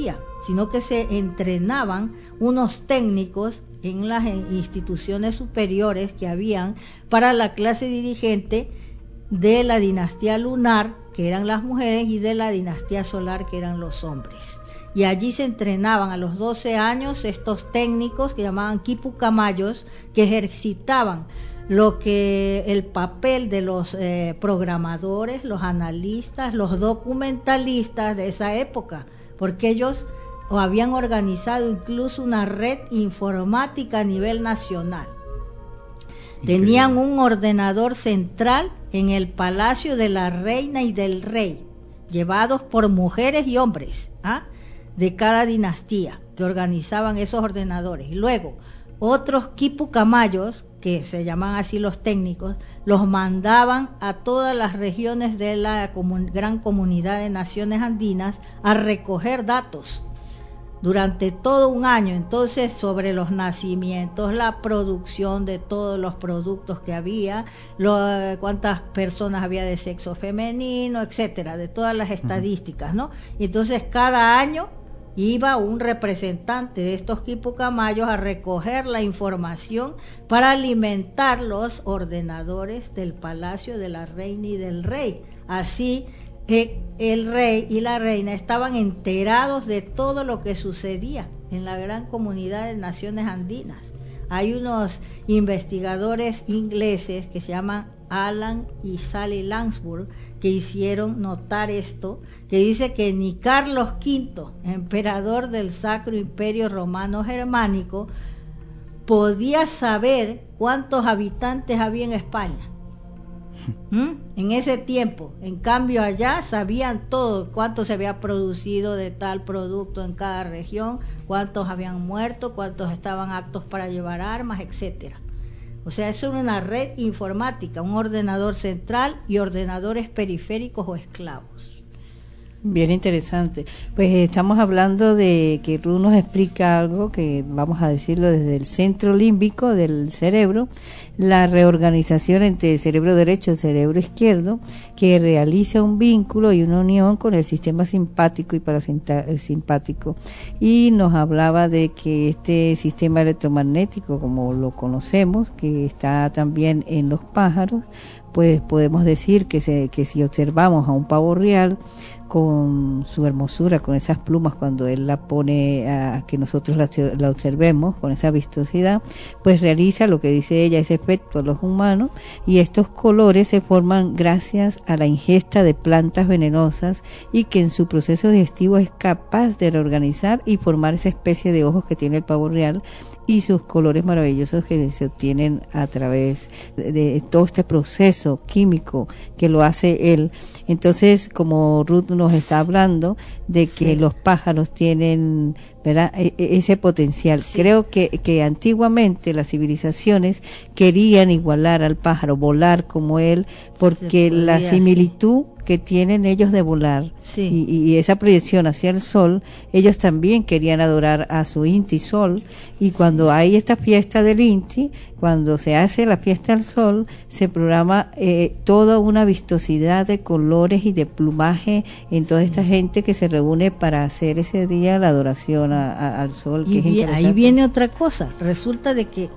sino que se entrenaban unos técnicos en las instituciones superiores que habían para la clase dirigente de la dinastía lunar, que eran las mujeres, y de la dinastía solar, que eran los hombres. Y allí se entrenaban a los doce años estos técnicos que llamaban quipucamayos, que ejercitaban lo que el papel de los eh, programadores, los analistas, los documentalistas de esa época, porque ellos o habían organizado incluso una red informática a nivel nacional. Increíble. Tenían un ordenador central en el palacio de la reina y del rey, llevados por mujeres y hombres, ¿ah? de cada dinastía, que organizaban esos ordenadores. Y luego, otros quipucamayos, que se llaman así los técnicos, los mandaban a todas las regiones de la comun- gran comunidad de naciones andinas a recoger datos durante todo un año, entonces, sobre los nacimientos, la producción de todos los productos que había, lo, cuántas personas había de sexo femenino, etcétera, de todas las estadísticas, ¿no? Y entonces cada año iba un representante de estos quipucamayos a recoger la información para alimentar los ordenadores del palacio de la reina y del rey. Así eh, el rey y la reina estaban enterados de todo lo que sucedía en la gran comunidad de naciones andinas. Hay unos investigadores ingleses que se llaman Alan y Sally Langsburg, que hicieron notar esto, que dice que ni Carlos quinto, emperador del Sacro Imperio Romano Germánico, podía saber cuántos habitantes había en España. ¿Mm? En ese tiempo. En cambio allá sabían todo, cuánto se había producido de tal producto en cada región, cuántos habían muerto, cuántos estaban aptos para llevar armas, etcétera. O sea, eso era una red informática, un ordenador central y ordenadores periféricos o esclavos. Bien interesante. Pues estamos hablando de que Ruth nos explica algo que vamos a decirlo desde el centro límbico del cerebro, la reorganización entre el cerebro derecho y el cerebro izquierdo, que realiza un vínculo y una unión con el sistema simpático y parasimpático. Y nos hablaba de que este sistema electromagnético, como lo conocemos, que está también en los pájaros, pues podemos decir que, se, que si observamos a un pavo real con su hermosura, con esas plumas, cuando él la pone a que nosotros la, la observemos con esa vistosidad, pues realiza lo que dice ella, ese efecto a los humanos, y estos colores se forman gracias a la ingesta de plantas venenosas, y que en su proceso digestivo es capaz de reorganizar y formar esa especie de ojos que tiene el pavo real, y sus colores maravillosos que se obtienen a través de, de todo este proceso químico que lo hace él. Entonces, como Ruth nos está hablando de que sí, los pájaros tienen, ¿verdad?, e- ese potencial. Sí. Creo que, que antiguamente las civilizaciones querían igualar al pájaro, volar como él, porque podía, la similitud sí. que tienen ellos de volar sí. y, y esa proyección hacia el sol, ellos también querían adorar a su Inti Sol, y cuando sí. hay esta fiesta del Inti, cuando se hace la fiesta al sol, se programa eh, toda una vistosidad de colores y de plumaje en toda esta gente que se reúne para hacer ese día la adoración a, a, al sol. Y que es ahí viene otra cosa, resulta de que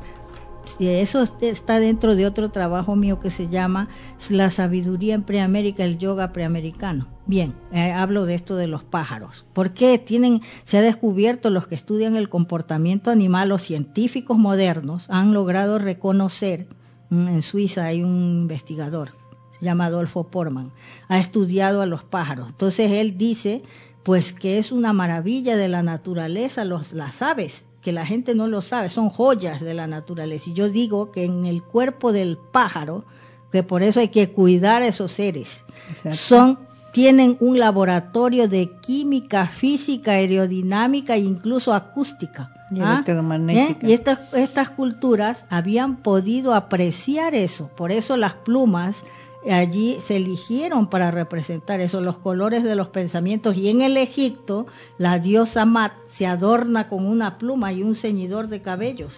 eso está dentro de otro trabajo mío que se llama La sabiduría en Preamérica, el yoga preamericano. Bien, eh, hablo de esto de los pájaros. ¿Por qué tienen, se ha descubierto, los que estudian el comportamiento animal, los científicos modernos han logrado reconocer, en Suiza hay un investigador, se llama Adolfo Portman, ha estudiado a los pájaros. Entonces él dice, pues que es una maravilla de la naturaleza, los, las aves, que la gente no lo sabe, son joyas de la naturaleza. Y yo digo que en el cuerpo del pájaro, que por eso hay que cuidar a esos seres, exacto, son, tienen un laboratorio de química, física, aerodinámica e incluso acústica. Y ¿ah? electromagnética. ¿Eh? Y estas, estas culturas habían podido apreciar eso, por eso las plumas allí se eligieron para representar eso, los colores de los pensamientos. Y en el Egipto la diosa Mat se adorna con una pluma y un ceñidor de cabellos,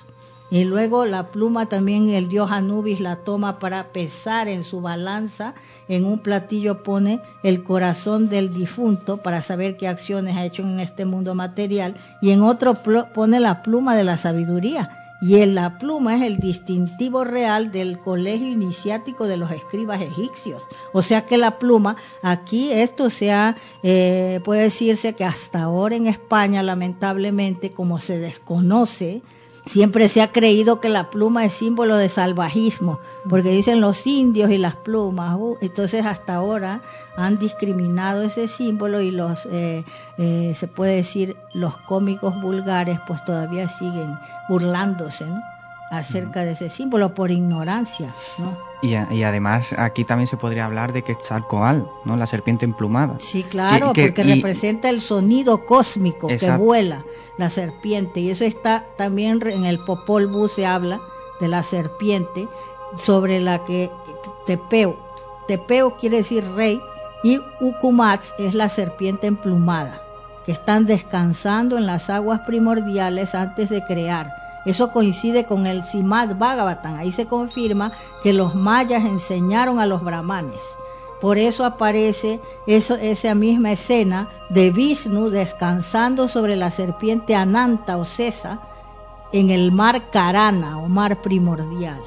Y luego la pluma también el dios Anubis la toma para pesar en su balanza. En un platillo pone el corazón del difunto para saber qué acciones ha hecho en este mundo material. Y en otro pl- pone la pluma de la sabiduría. Y en la pluma es el distintivo real del colegio iniciático de los escribas egipcios. O sea que la pluma, aquí esto se ha, eh, puede decirse que hasta ahora en España, lamentablemente, como se desconoce, siempre se ha creído que la pluma es símbolo de salvajismo, porque dicen los indios y las plumas. Uh, entonces hasta ahora han discriminado ese símbolo y los, eh, eh, se puede decir, los cómicos vulgares pues todavía siguen burlándose, ¿no?, acerca de ese símbolo por ignorancia, ¿no? Y, a, y además aquí también se podría hablar de Quetzalcóatl, ¿no? La serpiente emplumada. Sí, claro, que, que, porque y, representa el sonido cósmico exacto. que vuela la serpiente, y eso está también en el Popol Vuh, se habla de la serpiente sobre la que Tepeo, Tepeo quiere decir rey, y Ucumatz es la serpiente emplumada, que están descansando en las aguas primordiales antes de crear. Eso coincide con el Srimad Bhagavatam. Ahí se confirma que los mayas enseñaron a los brahmanes. Por eso aparece eso, esa misma escena de Vishnu descansando sobre la serpiente Ananta o Cesa en el mar Karana o mar primordial.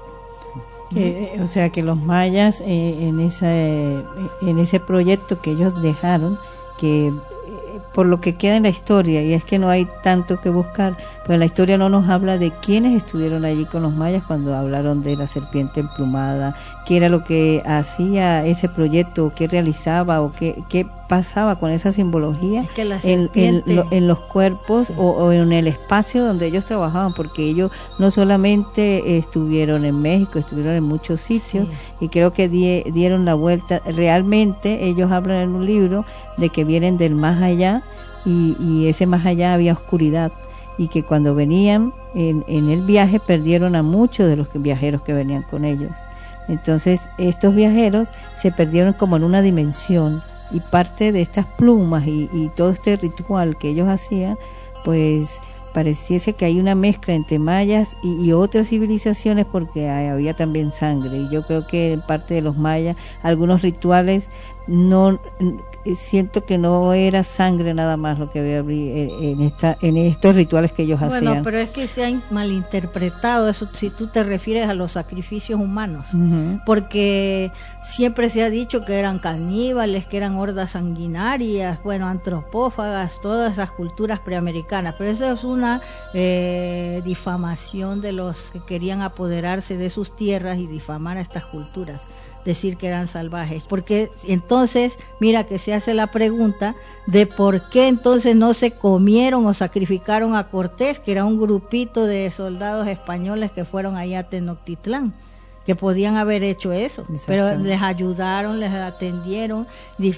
Eh, o sea que los mayas eh, en, esa, eh, en ese proyecto que ellos dejaron, que por lo que queda en la historia, y es que no hay tanto que buscar, pues la historia no nos habla de quiénes estuvieron allí con los mayas cuando hablaron de la serpiente emplumada, qué era lo que hacía ese proyecto, qué realizaba o qué, qué pasaba con esa simbología es que la en, en, lo, en los cuerpos, sí, o, o en el espacio donde ellos trabajaban, porque ellos no solamente estuvieron en México, estuvieron en muchos sitios, sí, y creo que die, dieron la vuelta. Realmente ellos hablan en un libro de que vienen del más allá, y, y ese más allá había oscuridad, y que cuando venían en, en el viaje perdieron a muchos de los viajeros que venían con ellos. Entonces estos viajeros se perdieron como en una dimensión, y parte de estas plumas y, y todo este ritual que ellos hacían, pues pareciese que hay una mezcla entre mayas y, y otras civilizaciones, porque hay, había también sangre, y yo creo que en parte de los mayas algunos rituales no siento que no era sangre nada más lo que había en esta en estos rituales que ellos bueno, hacían. Bueno, pero es que se ha malinterpretado eso si tú te refieres a los sacrificios humanos, uh-huh, porque siempre se ha dicho que eran caníbales, que eran hordas sanguinarias, bueno, antropófagas, todas esas culturas preamericanas, pero eso es una eh, difamación de los que querían apoderarse de sus tierras y difamar a estas culturas, decir que eran salvajes, porque entonces mira que se hace la pregunta de por qué entonces no se comieron o sacrificaron a Cortés, que era un grupito de soldados españoles que fueron allá a Tenochtitlán, que podían haber hecho eso, pero les ayudaron, les atendieron,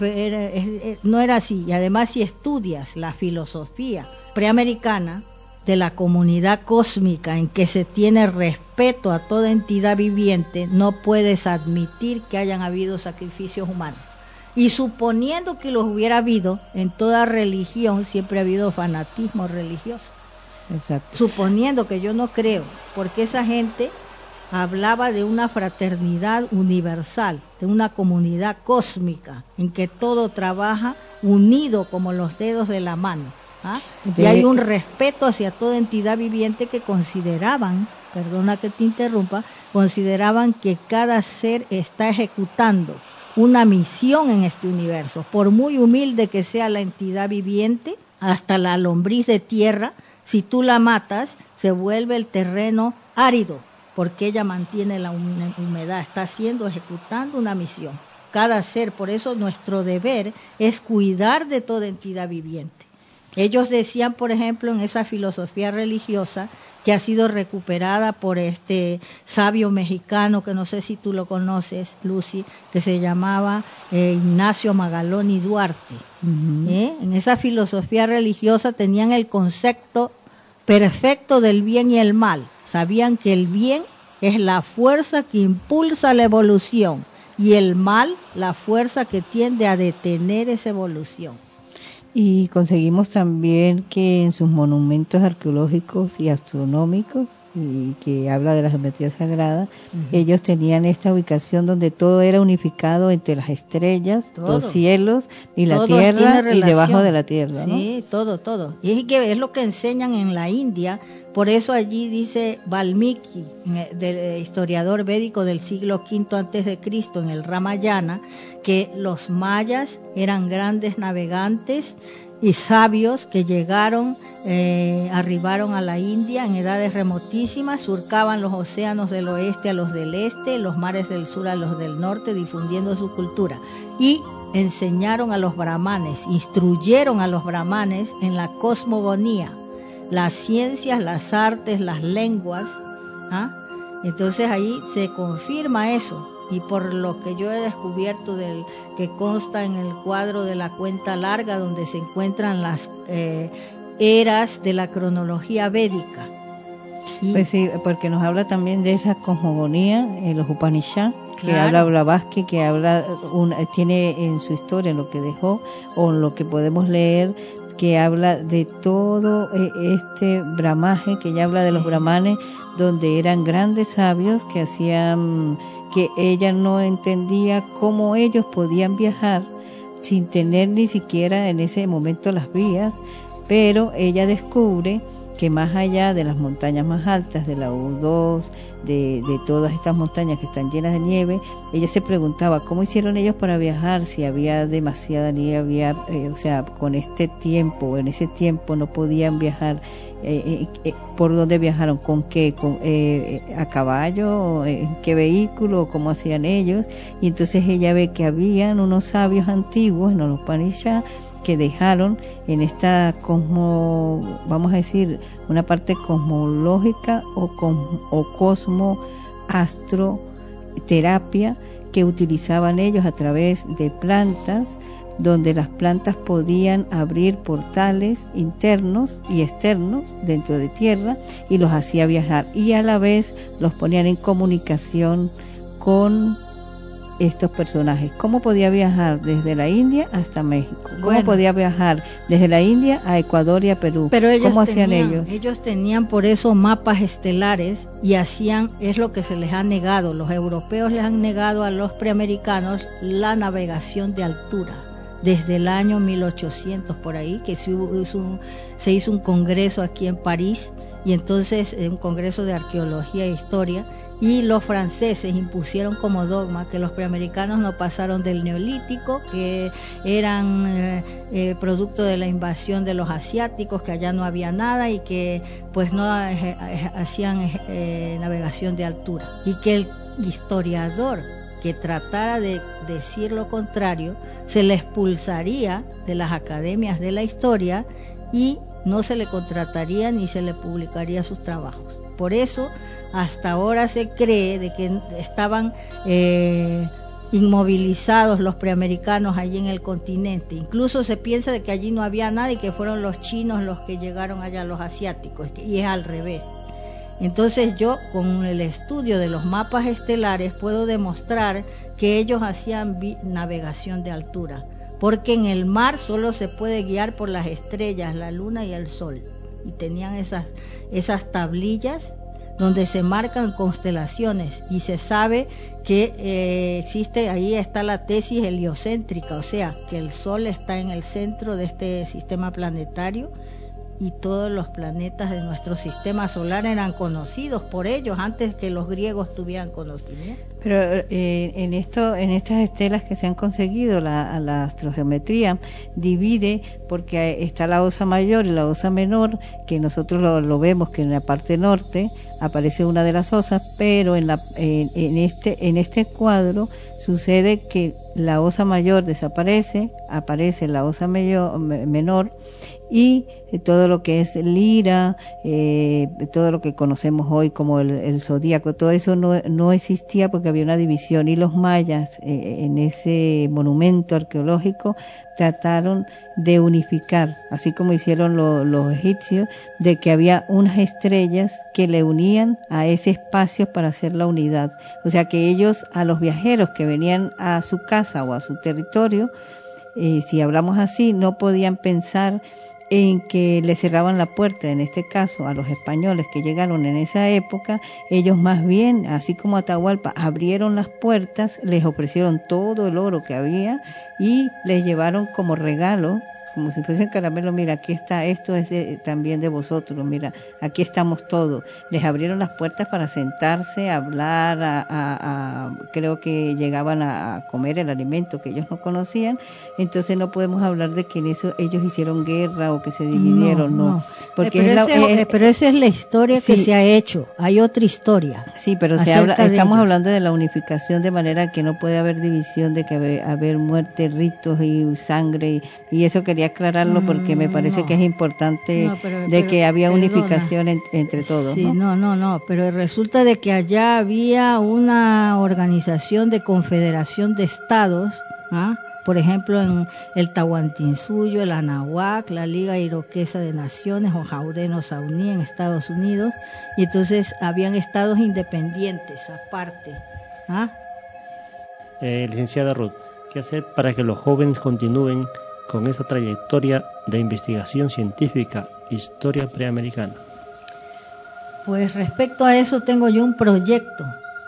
no era así. Y además, si estudias la filosofía preamericana de la comunidad cósmica, en que se tiene respeto a toda entidad viviente, no puedes admitir que hayan habido sacrificios humanos. Y suponiendo que los hubiera habido, en toda religión siempre ha habido fanatismo religioso. Exacto. Suponiendo, que yo no creo, porque esa gente hablaba de una fraternidad universal, de una comunidad cósmica, en que todo trabaja unido como los dedos de la mano. ¿Ah? Y hay un respeto hacia toda entidad viviente que consideraban, perdona que te interrumpa, consideraban que cada ser está ejecutando una misión en este universo, por muy humilde que sea la entidad viviente, hasta la lombriz de tierra, si tú la matas, se vuelve el terreno árido, porque ella mantiene la humedad, está haciendo, ejecutando una misión. Cada ser, por eso nuestro deber es cuidar de toda entidad viviente. Ellos decían, por ejemplo, en esa filosofía religiosa que ha sido recuperada por este sabio mexicano, que no sé si tú lo conoces, Lucy, que se llamaba eh, Ignacio Magaloni Duarte. Uh-huh. ¿Eh? En esa filosofía religiosa tenían el concepto perfecto del bien y el mal. Sabían que el bien es la fuerza que impulsa la evolución y el mal la fuerza que tiende a detener esa evolución. Y conseguimos también que en sus monumentos arqueológicos y astronómicos y que habla de la geometría sagrada, uh-huh. ellos tenían esta ubicación donde todo era unificado entre las estrellas, todo. Los cielos y la todo tierra y debajo de la tierra, ¿no? Sí, todo, todo. Y es que es lo que enseñan en la India. Por eso allí dice Valmiki, del historiador védico del siglo quinto antes de Cristo, en el Ramayana, que los mayas eran grandes navegantes y sabios que llegaron, eh, arribaron a la India en edades remotísimas, surcaban los océanos del oeste a los del este, los mares del sur a los del norte, difundiendo su cultura. Y enseñaron a los brahmanes, instruyeron a los brahmanes en la cosmogonía, las ciencias, las artes, las lenguas, ¿ah? Entonces ahí se confirma eso, y por lo que yo he descubierto del que consta en el cuadro de la cuenta larga, donde se encuentran las eh, eras de la cronología védica. Y pues sí, porque nos habla también de esa cosmogonía en los Upanishads, que claro. habla Blavatsky, que habla una, tiene en su historia lo que dejó, o lo que podemos leer, que habla de todo este brahmaje, que ya habla de los brahmanes, donde eran grandes sabios que hacían, que ella no entendía cómo ellos podían viajar sin tener ni siquiera en ese momento las vías, pero ella descubre que más allá de las montañas más altas, de la U dos, de, de todas estas montañas que están llenas de nieve, ella se preguntaba cómo hicieron ellos para viajar, si había demasiada nieve, había, eh, o sea, con este tiempo, en ese tiempo no podían viajar. Eh, eh, eh, ¿Por dónde viajaron? ¿Con qué? Con, eh, ¿A caballo? ¿En qué vehículo? ¿Cómo hacían ellos? Y entonces ella ve que habían unos sabios antiguos en los Upanishads que dejaron en esta cosmo, vamos a decir, una parte cosmológica o, cosmo, o cosmo astroterapia que utilizaban ellos a través de plantas, donde las plantas podían abrir portales internos y externos dentro de tierra y los hacía viajar, y a la vez los ponían en comunicación con estos personajes. ¿Cómo podía viajar desde la India hasta México? ¿Cómo bueno, podía viajar desde la India a Ecuador y a Perú? Pero ellos ¿Cómo tenían, hacían ellos? Ellos tenían por eso mapas estelares y hacían, es lo que se les ha negado, los europeos les han negado a los preamericanos la navegación de altura. Desde el año mil ochocientos por ahí, que se hizo un, se hizo un congreso aquí en París, y entonces un congreso de arqueología e historia, y los franceses impusieron como dogma que los preamericanos no pasaron del neolítico, que eran eh, eh, producto de la invasión de los asiáticos, que allá no había nada y que pues no eh, eh, hacían eh, navegación de altura, y que el historiador que tratara de decir lo contrario se le expulsaría de las academias de la historia y no se le contrataría ni se le publicaría sus trabajos. Por eso hasta ahora se cree de que estaban eh, inmovilizados los preamericanos allí en el continente. Incluso se piensa de que allí no había nada y que fueron los chinos los que llegaron allá, los asiáticos, y es al revés. Entonces yo, con el estudio de los mapas estelares, puedo demostrar que ellos hacían navegación de altura, porque en el mar solo se puede guiar por las estrellas, la luna y el sol, y tenían esas, esas tablillas donde se marcan constelaciones, y se sabe que eh, existe, ahí está la tesis heliocéntrica, o sea, que el sol está en el centro de este sistema planetario, y todos los planetas de nuestro sistema solar eran conocidos por ellos antes que los griegos tuvieran conocimiento. Pero eh, en esto, en estas estelas que se han conseguido, la, la astrogeometría divide, porque está la Osa Mayor y la Osa Menor, que nosotros lo, lo vemos que en la parte norte aparece una de las osas, pero en la en, en este en este cuadro sucede que la Osa Mayor desaparece, aparece la Osa mayor, menor, y todo lo que es Lira, eh, todo lo que conocemos hoy como el, el zodíaco, todo eso no, no existía porque había una división, y los mayas eh, en ese monumento arqueológico trataron de unificar, así como hicieron lo, los egipcios, de que había unas estrellas que le unían a ese espacio para hacer la unidad. O sea que ellos, a los viajeros que venían a su casa o a su territorio, eh, si hablamos así, no podían pensar en que le cerraban la puerta, en este caso a los españoles que llegaron en esa época. Ellos más bien, así como Atahualpa, abrieron las puertas, les ofrecieron todo el oro que había y les llevaron como regalo, como si fuesen caramelo, mira, aquí está, esto es de, también de vosotros, mira, aquí estamos todos. Les abrieron las puertas para sentarse, a hablar, a, a, a, creo que llegaban a, a comer el alimento que ellos no conocían. Entonces no podemos hablar de que en eso ellos hicieron guerra o que se dividieron, no. no. no. Porque eh, pero, es la, ese, es, eh, pero esa es la historia sí, que se ha hecho, hay otra historia. Sí, pero se habla, estamos ellos. hablando de la unificación, de manera que no puede haber división, de que haber, haber muerte, ritos y sangre, y, y eso quería aclararlo porque me parece no. que es importante no, pero, de pero, que había perdona. unificación en, entre todos. Sí, ¿no? no, no, no, pero resulta de que allá había una organización de confederación de estados, ¿ah? Por ejemplo, en el Tahuantinsuyo, el Anahuac, la Liga Iroquesa de Naciones o Jaudeno Sauní en Estados Unidos, y entonces habían estados independientes aparte. ¿Ah? Eh, licenciada Ruth, ¿qué hacer para que los jóvenes continúen con esa trayectoria de investigación científica, historia preamericana? Pues respecto a eso tengo yo un proyecto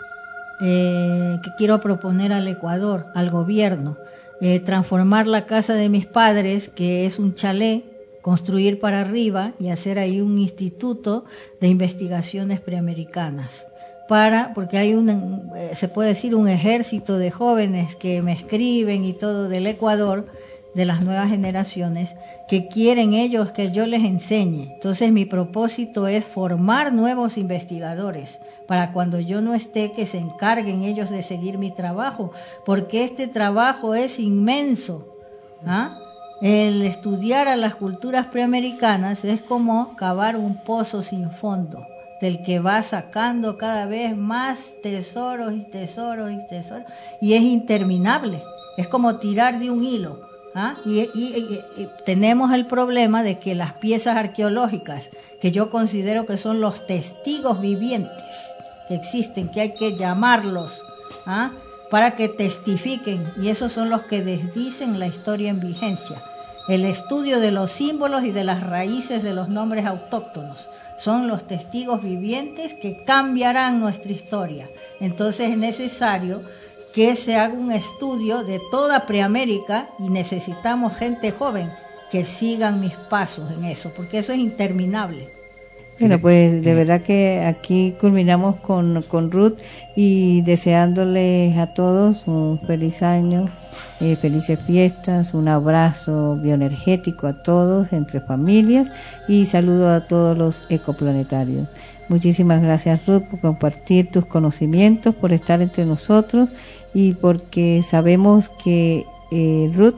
eh, que quiero proponer al Ecuador, al gobierno, eh, transformar la casa de mis padres, que es un chalet, construir para arriba y hacer ahí un instituto de investigaciones preamericanas. Para, porque hay un, se puede decir, un ejército de jóvenes que me escriben y todo del Ecuador, de las nuevas generaciones, que quieren ellos que yo les enseñe. Entonces mi propósito es formar nuevos investigadores para cuando yo no esté, que se encarguen ellos de seguir mi trabajo, porque este trabajo es inmenso. ¿Ah? El estudiar a las culturas preamericanas es como cavar un pozo sin fondo, del que va sacando cada vez más tesoros y tesoros y tesoros, y es interminable, es como tirar de un hilo. ¿Ah? Y, y, y, y tenemos el problema de que las piezas arqueológicas, que yo considero que son los testigos vivientes que existen, que hay que llamarlos, ¿ah? Para que testifiquen, y esos son los que desdicen la historia en vigencia. El estudio de los símbolos y de las raíces de los nombres autóctonos son los testigos vivientes que cambiarán nuestra historia. Entonces es necesario que se haga un estudio de toda Preamérica, y necesitamos gente joven que sigan mis pasos en eso, porque eso es interminable. Bueno, pues de verdad que aquí culminamos con, con Ruth, y deseándoles a todos un feliz año, eh, felices fiestas, un abrazo bioenergético a todos, entre familias, y saludo a todos los ecoplanetarios. Muchísimas gracias, Ruth, por compartir tus conocimientos, por estar entre nosotros, y porque sabemos que eh, Ruth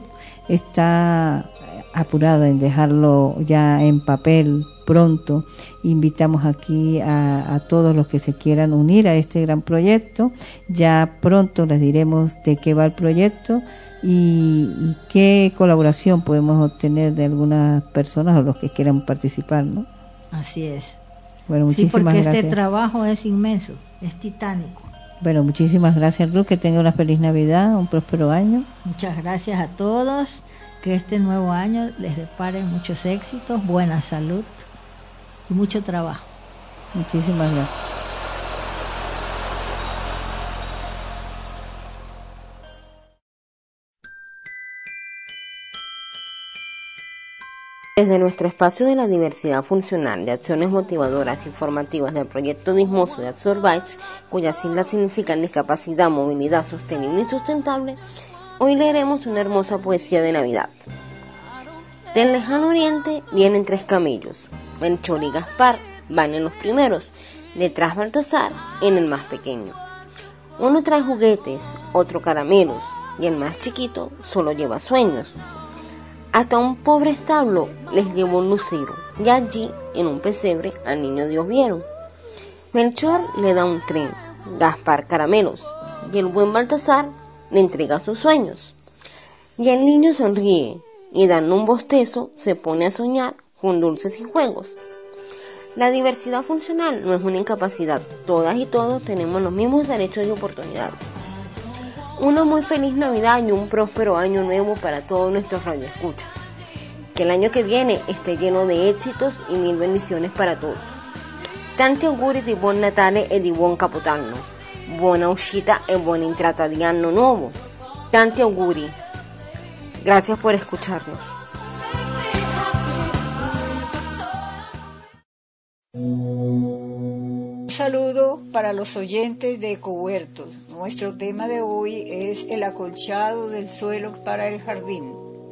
está apurada en dejarlo ya en papel pronto. Invitamos aquí a, a todos los que se quieran unir a este gran proyecto. Ya pronto les diremos de qué va el proyecto y, y qué colaboración podemos obtener de algunas personas o los que quieran participar, ¿no? Así es. Bueno, muchísimas sí, porque gracias. Este trabajo es inmenso, es titánico. Bueno, muchísimas gracias, Ruth, que tenga una feliz Navidad, un próspero año. Muchas gracias a todos, que este nuevo año les depare muchos éxitos, buena salud y mucho trabajo. Muchísimas gracias. Desde nuestro espacio de la diversidad funcional de acciones motivadoras y formativas del proyecto Dismoso de Absorbites, cuyas siglas significan discapacidad, movilidad sostenible y sustentable, hoy leeremos una hermosa poesía de Navidad. Del lejano oriente vienen tres camellos, Melchor y Gaspar van en los primeros, detrás Baltasar en el más pequeño. Uno trae juguetes, otro caramelos, y el más chiquito solo lleva sueños. Hasta un pobre establo les llevó un lucero, y allí, en un pesebre, al niño Dios vieron. Melchor le da un tren, Gaspar caramelos, y el buen Baltasar le entrega sus sueños. Y el niño sonríe, y dando un bostezo, se pone a soñar con dulces y juegos. La diversidad funcional no es una incapacidad, todas y todos tenemos los mismos derechos y oportunidades. Una muy feliz Navidad y un próspero año nuevo para todos nuestros radioescuchas. Que el año que viene esté lleno de éxitos y mil bendiciones para todos. Tanti auguri di buon Natale e di buon Capodanno. Buona uscita e buona entrata di anno nuovo. Tanti auguri. Gracias por escucharnos. Un saludo para los oyentes de Ecohuertos. Nuestro tema de hoy es el acolchado del suelo para el jardín.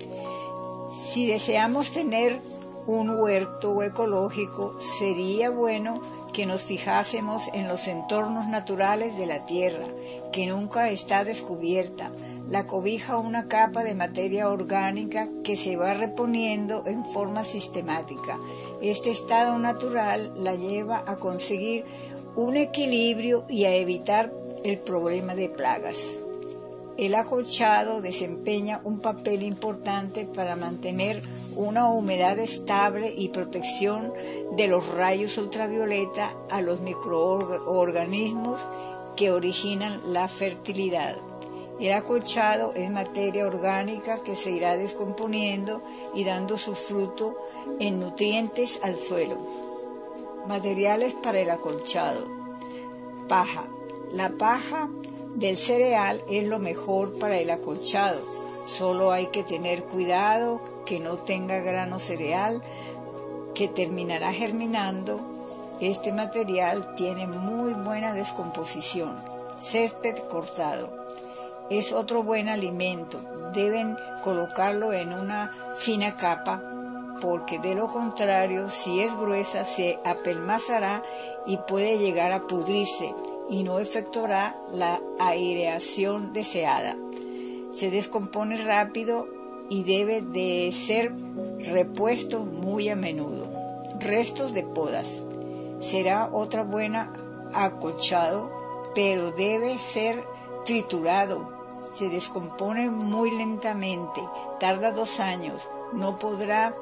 Si deseamos tener un huerto ecológico, sería bueno que nos fijásemos en los entornos naturales de la tierra, que nunca está descubierta. La cobija una capa de materia orgánica que se va reponiendo en forma sistemática. Este estado natural la lleva a conseguir un equilibrio y a evitar el problema de plagas. El acolchado desempeña un papel importante para mantener una humedad estable y protección de los rayos ultravioleta a los microorganismos que originan la fertilidad. El acolchado es materia orgánica que se irá descomponiendo y dando su fruto en nutrientes al suelo. Materiales para el acolchado. Paja. La paja del cereal es lo mejor para el acolchado. Solo hay que tener cuidado que no tenga grano cereal que terminará germinando. Este material tiene muy buena descomposición. Césped cortado. Es otro buen alimento. Deben colocarlo en una fina capa porque de lo contrario, si es gruesa, se apelmazará y puede llegar a pudrirse y no efectuará la aireación deseada. Se descompone rápido y debe de ser repuesto muy a menudo. Restos de podas. Será otra buena acolchado, pero debe ser triturado. Se descompone muy lentamente, tarda dos años, no podrá,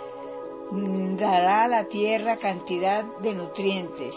dará a la tierra cantidad de nutrientes.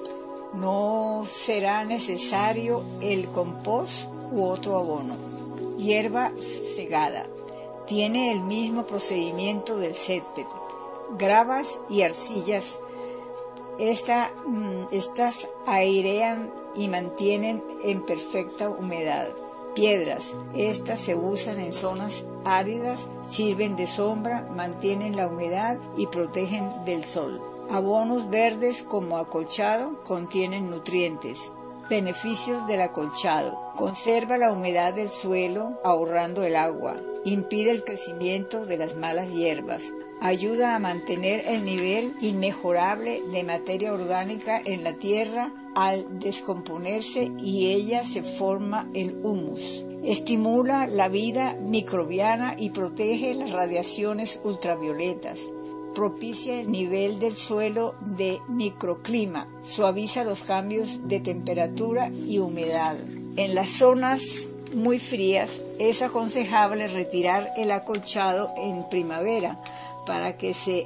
No será necesario el compost u otro abono. Hierba segada. Tiene el mismo procedimiento del césped. Gravas y arcillas. Esta, estas airean y mantienen en perfecta humedad. Piedras. Estas se usan en zonas áridas, sirven de sombra, mantienen la humedad y protegen del sol. Abonos verdes como acolchado contienen nutrientes. Beneficios del acolchado. Conserva la humedad del suelo ahorrando el agua. Impide el crecimiento de las malas hierbas. Ayuda a mantener el nivel inmejorable de materia orgánica en la tierra al descomponerse y ella se forma el humus. Estimula la vida microbiana y protege las radiaciones ultravioletas. Propicia el nivel del suelo de microclima, suaviza los cambios de temperatura y humedad. En las zonas muy frías es aconsejable retirar el acolchado en primavera para que se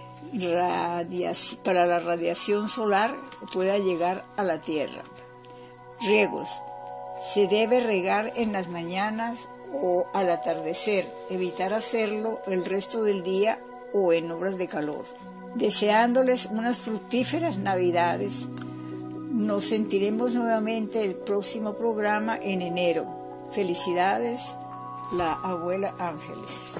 radia, para la radiación solar pueda llegar a la tierra. Riegos. Se debe regar en las mañanas o al atardecer, evitar hacerlo el resto del día o en horas de calor. Deseándoles unas fructíferas Navidades. Nos sentiremos nuevamente el próximo programa en enero. Felicidades, la abuela Ángeles.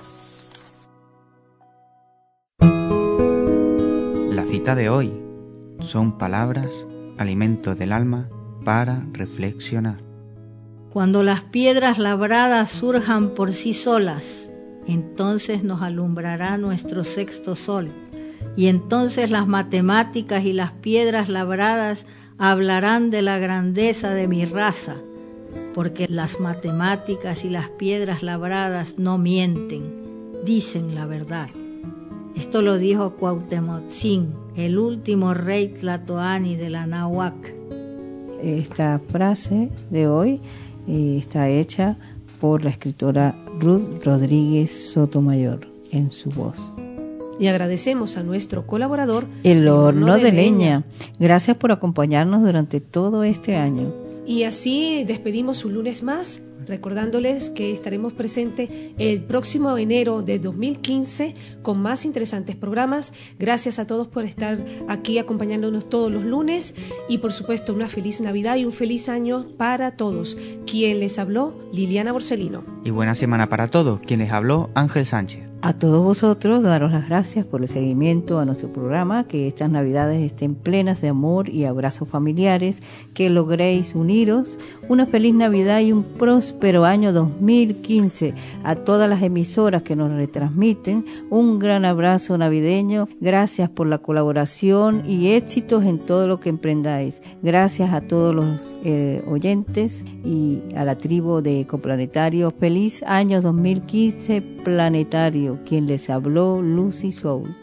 La cita de hoy son palabras, alimento del alma para reflexionar. Cuando las piedras labradas surjan por sí solas, entonces nos alumbrará nuestro sexto sol, y entonces las matemáticas y las piedras labradas hablarán de la grandeza de mi raza, porque las matemáticas y las piedras labradas no mienten, dicen la verdad. Esto lo dijo Cuauhtemotzin, el último rey tlatoani de la Náhuac. Esta frase de hoy eh, está hecha por la escritora Ruth Rodríguez Sotomayor en su voz. Y agradecemos a nuestro colaborador El Horno de Leña. Gracias por acompañarnos durante todo este año. Y así despedimos un lunes más, recordándoles que estaremos presentes el próximo enero de dos mil quince con más interesantes programas. Gracias a todos por estar aquí acompañándonos todos los lunes y por supuesto una feliz Navidad y un feliz año para todos. Quien les habló, Liliana Borsellino. Y buena semana para todos. Quien les habló, Ángel Sánchez. A todos vosotros, daros las gracias por el seguimiento a nuestro programa, que estas Navidades estén plenas de amor y abrazos familiares, que logréis uniros. Una feliz Navidad y un próspero año dos mil quince a todas las emisoras que nos retransmiten. Un gran abrazo navideño. Gracias por la colaboración y éxitos en todo lo que emprendáis. Gracias a todos los eh, oyentes y a la tribu de Ecoplanetario. Feliz año dos mil quince planetario. Quien les habló, Lucy Soul.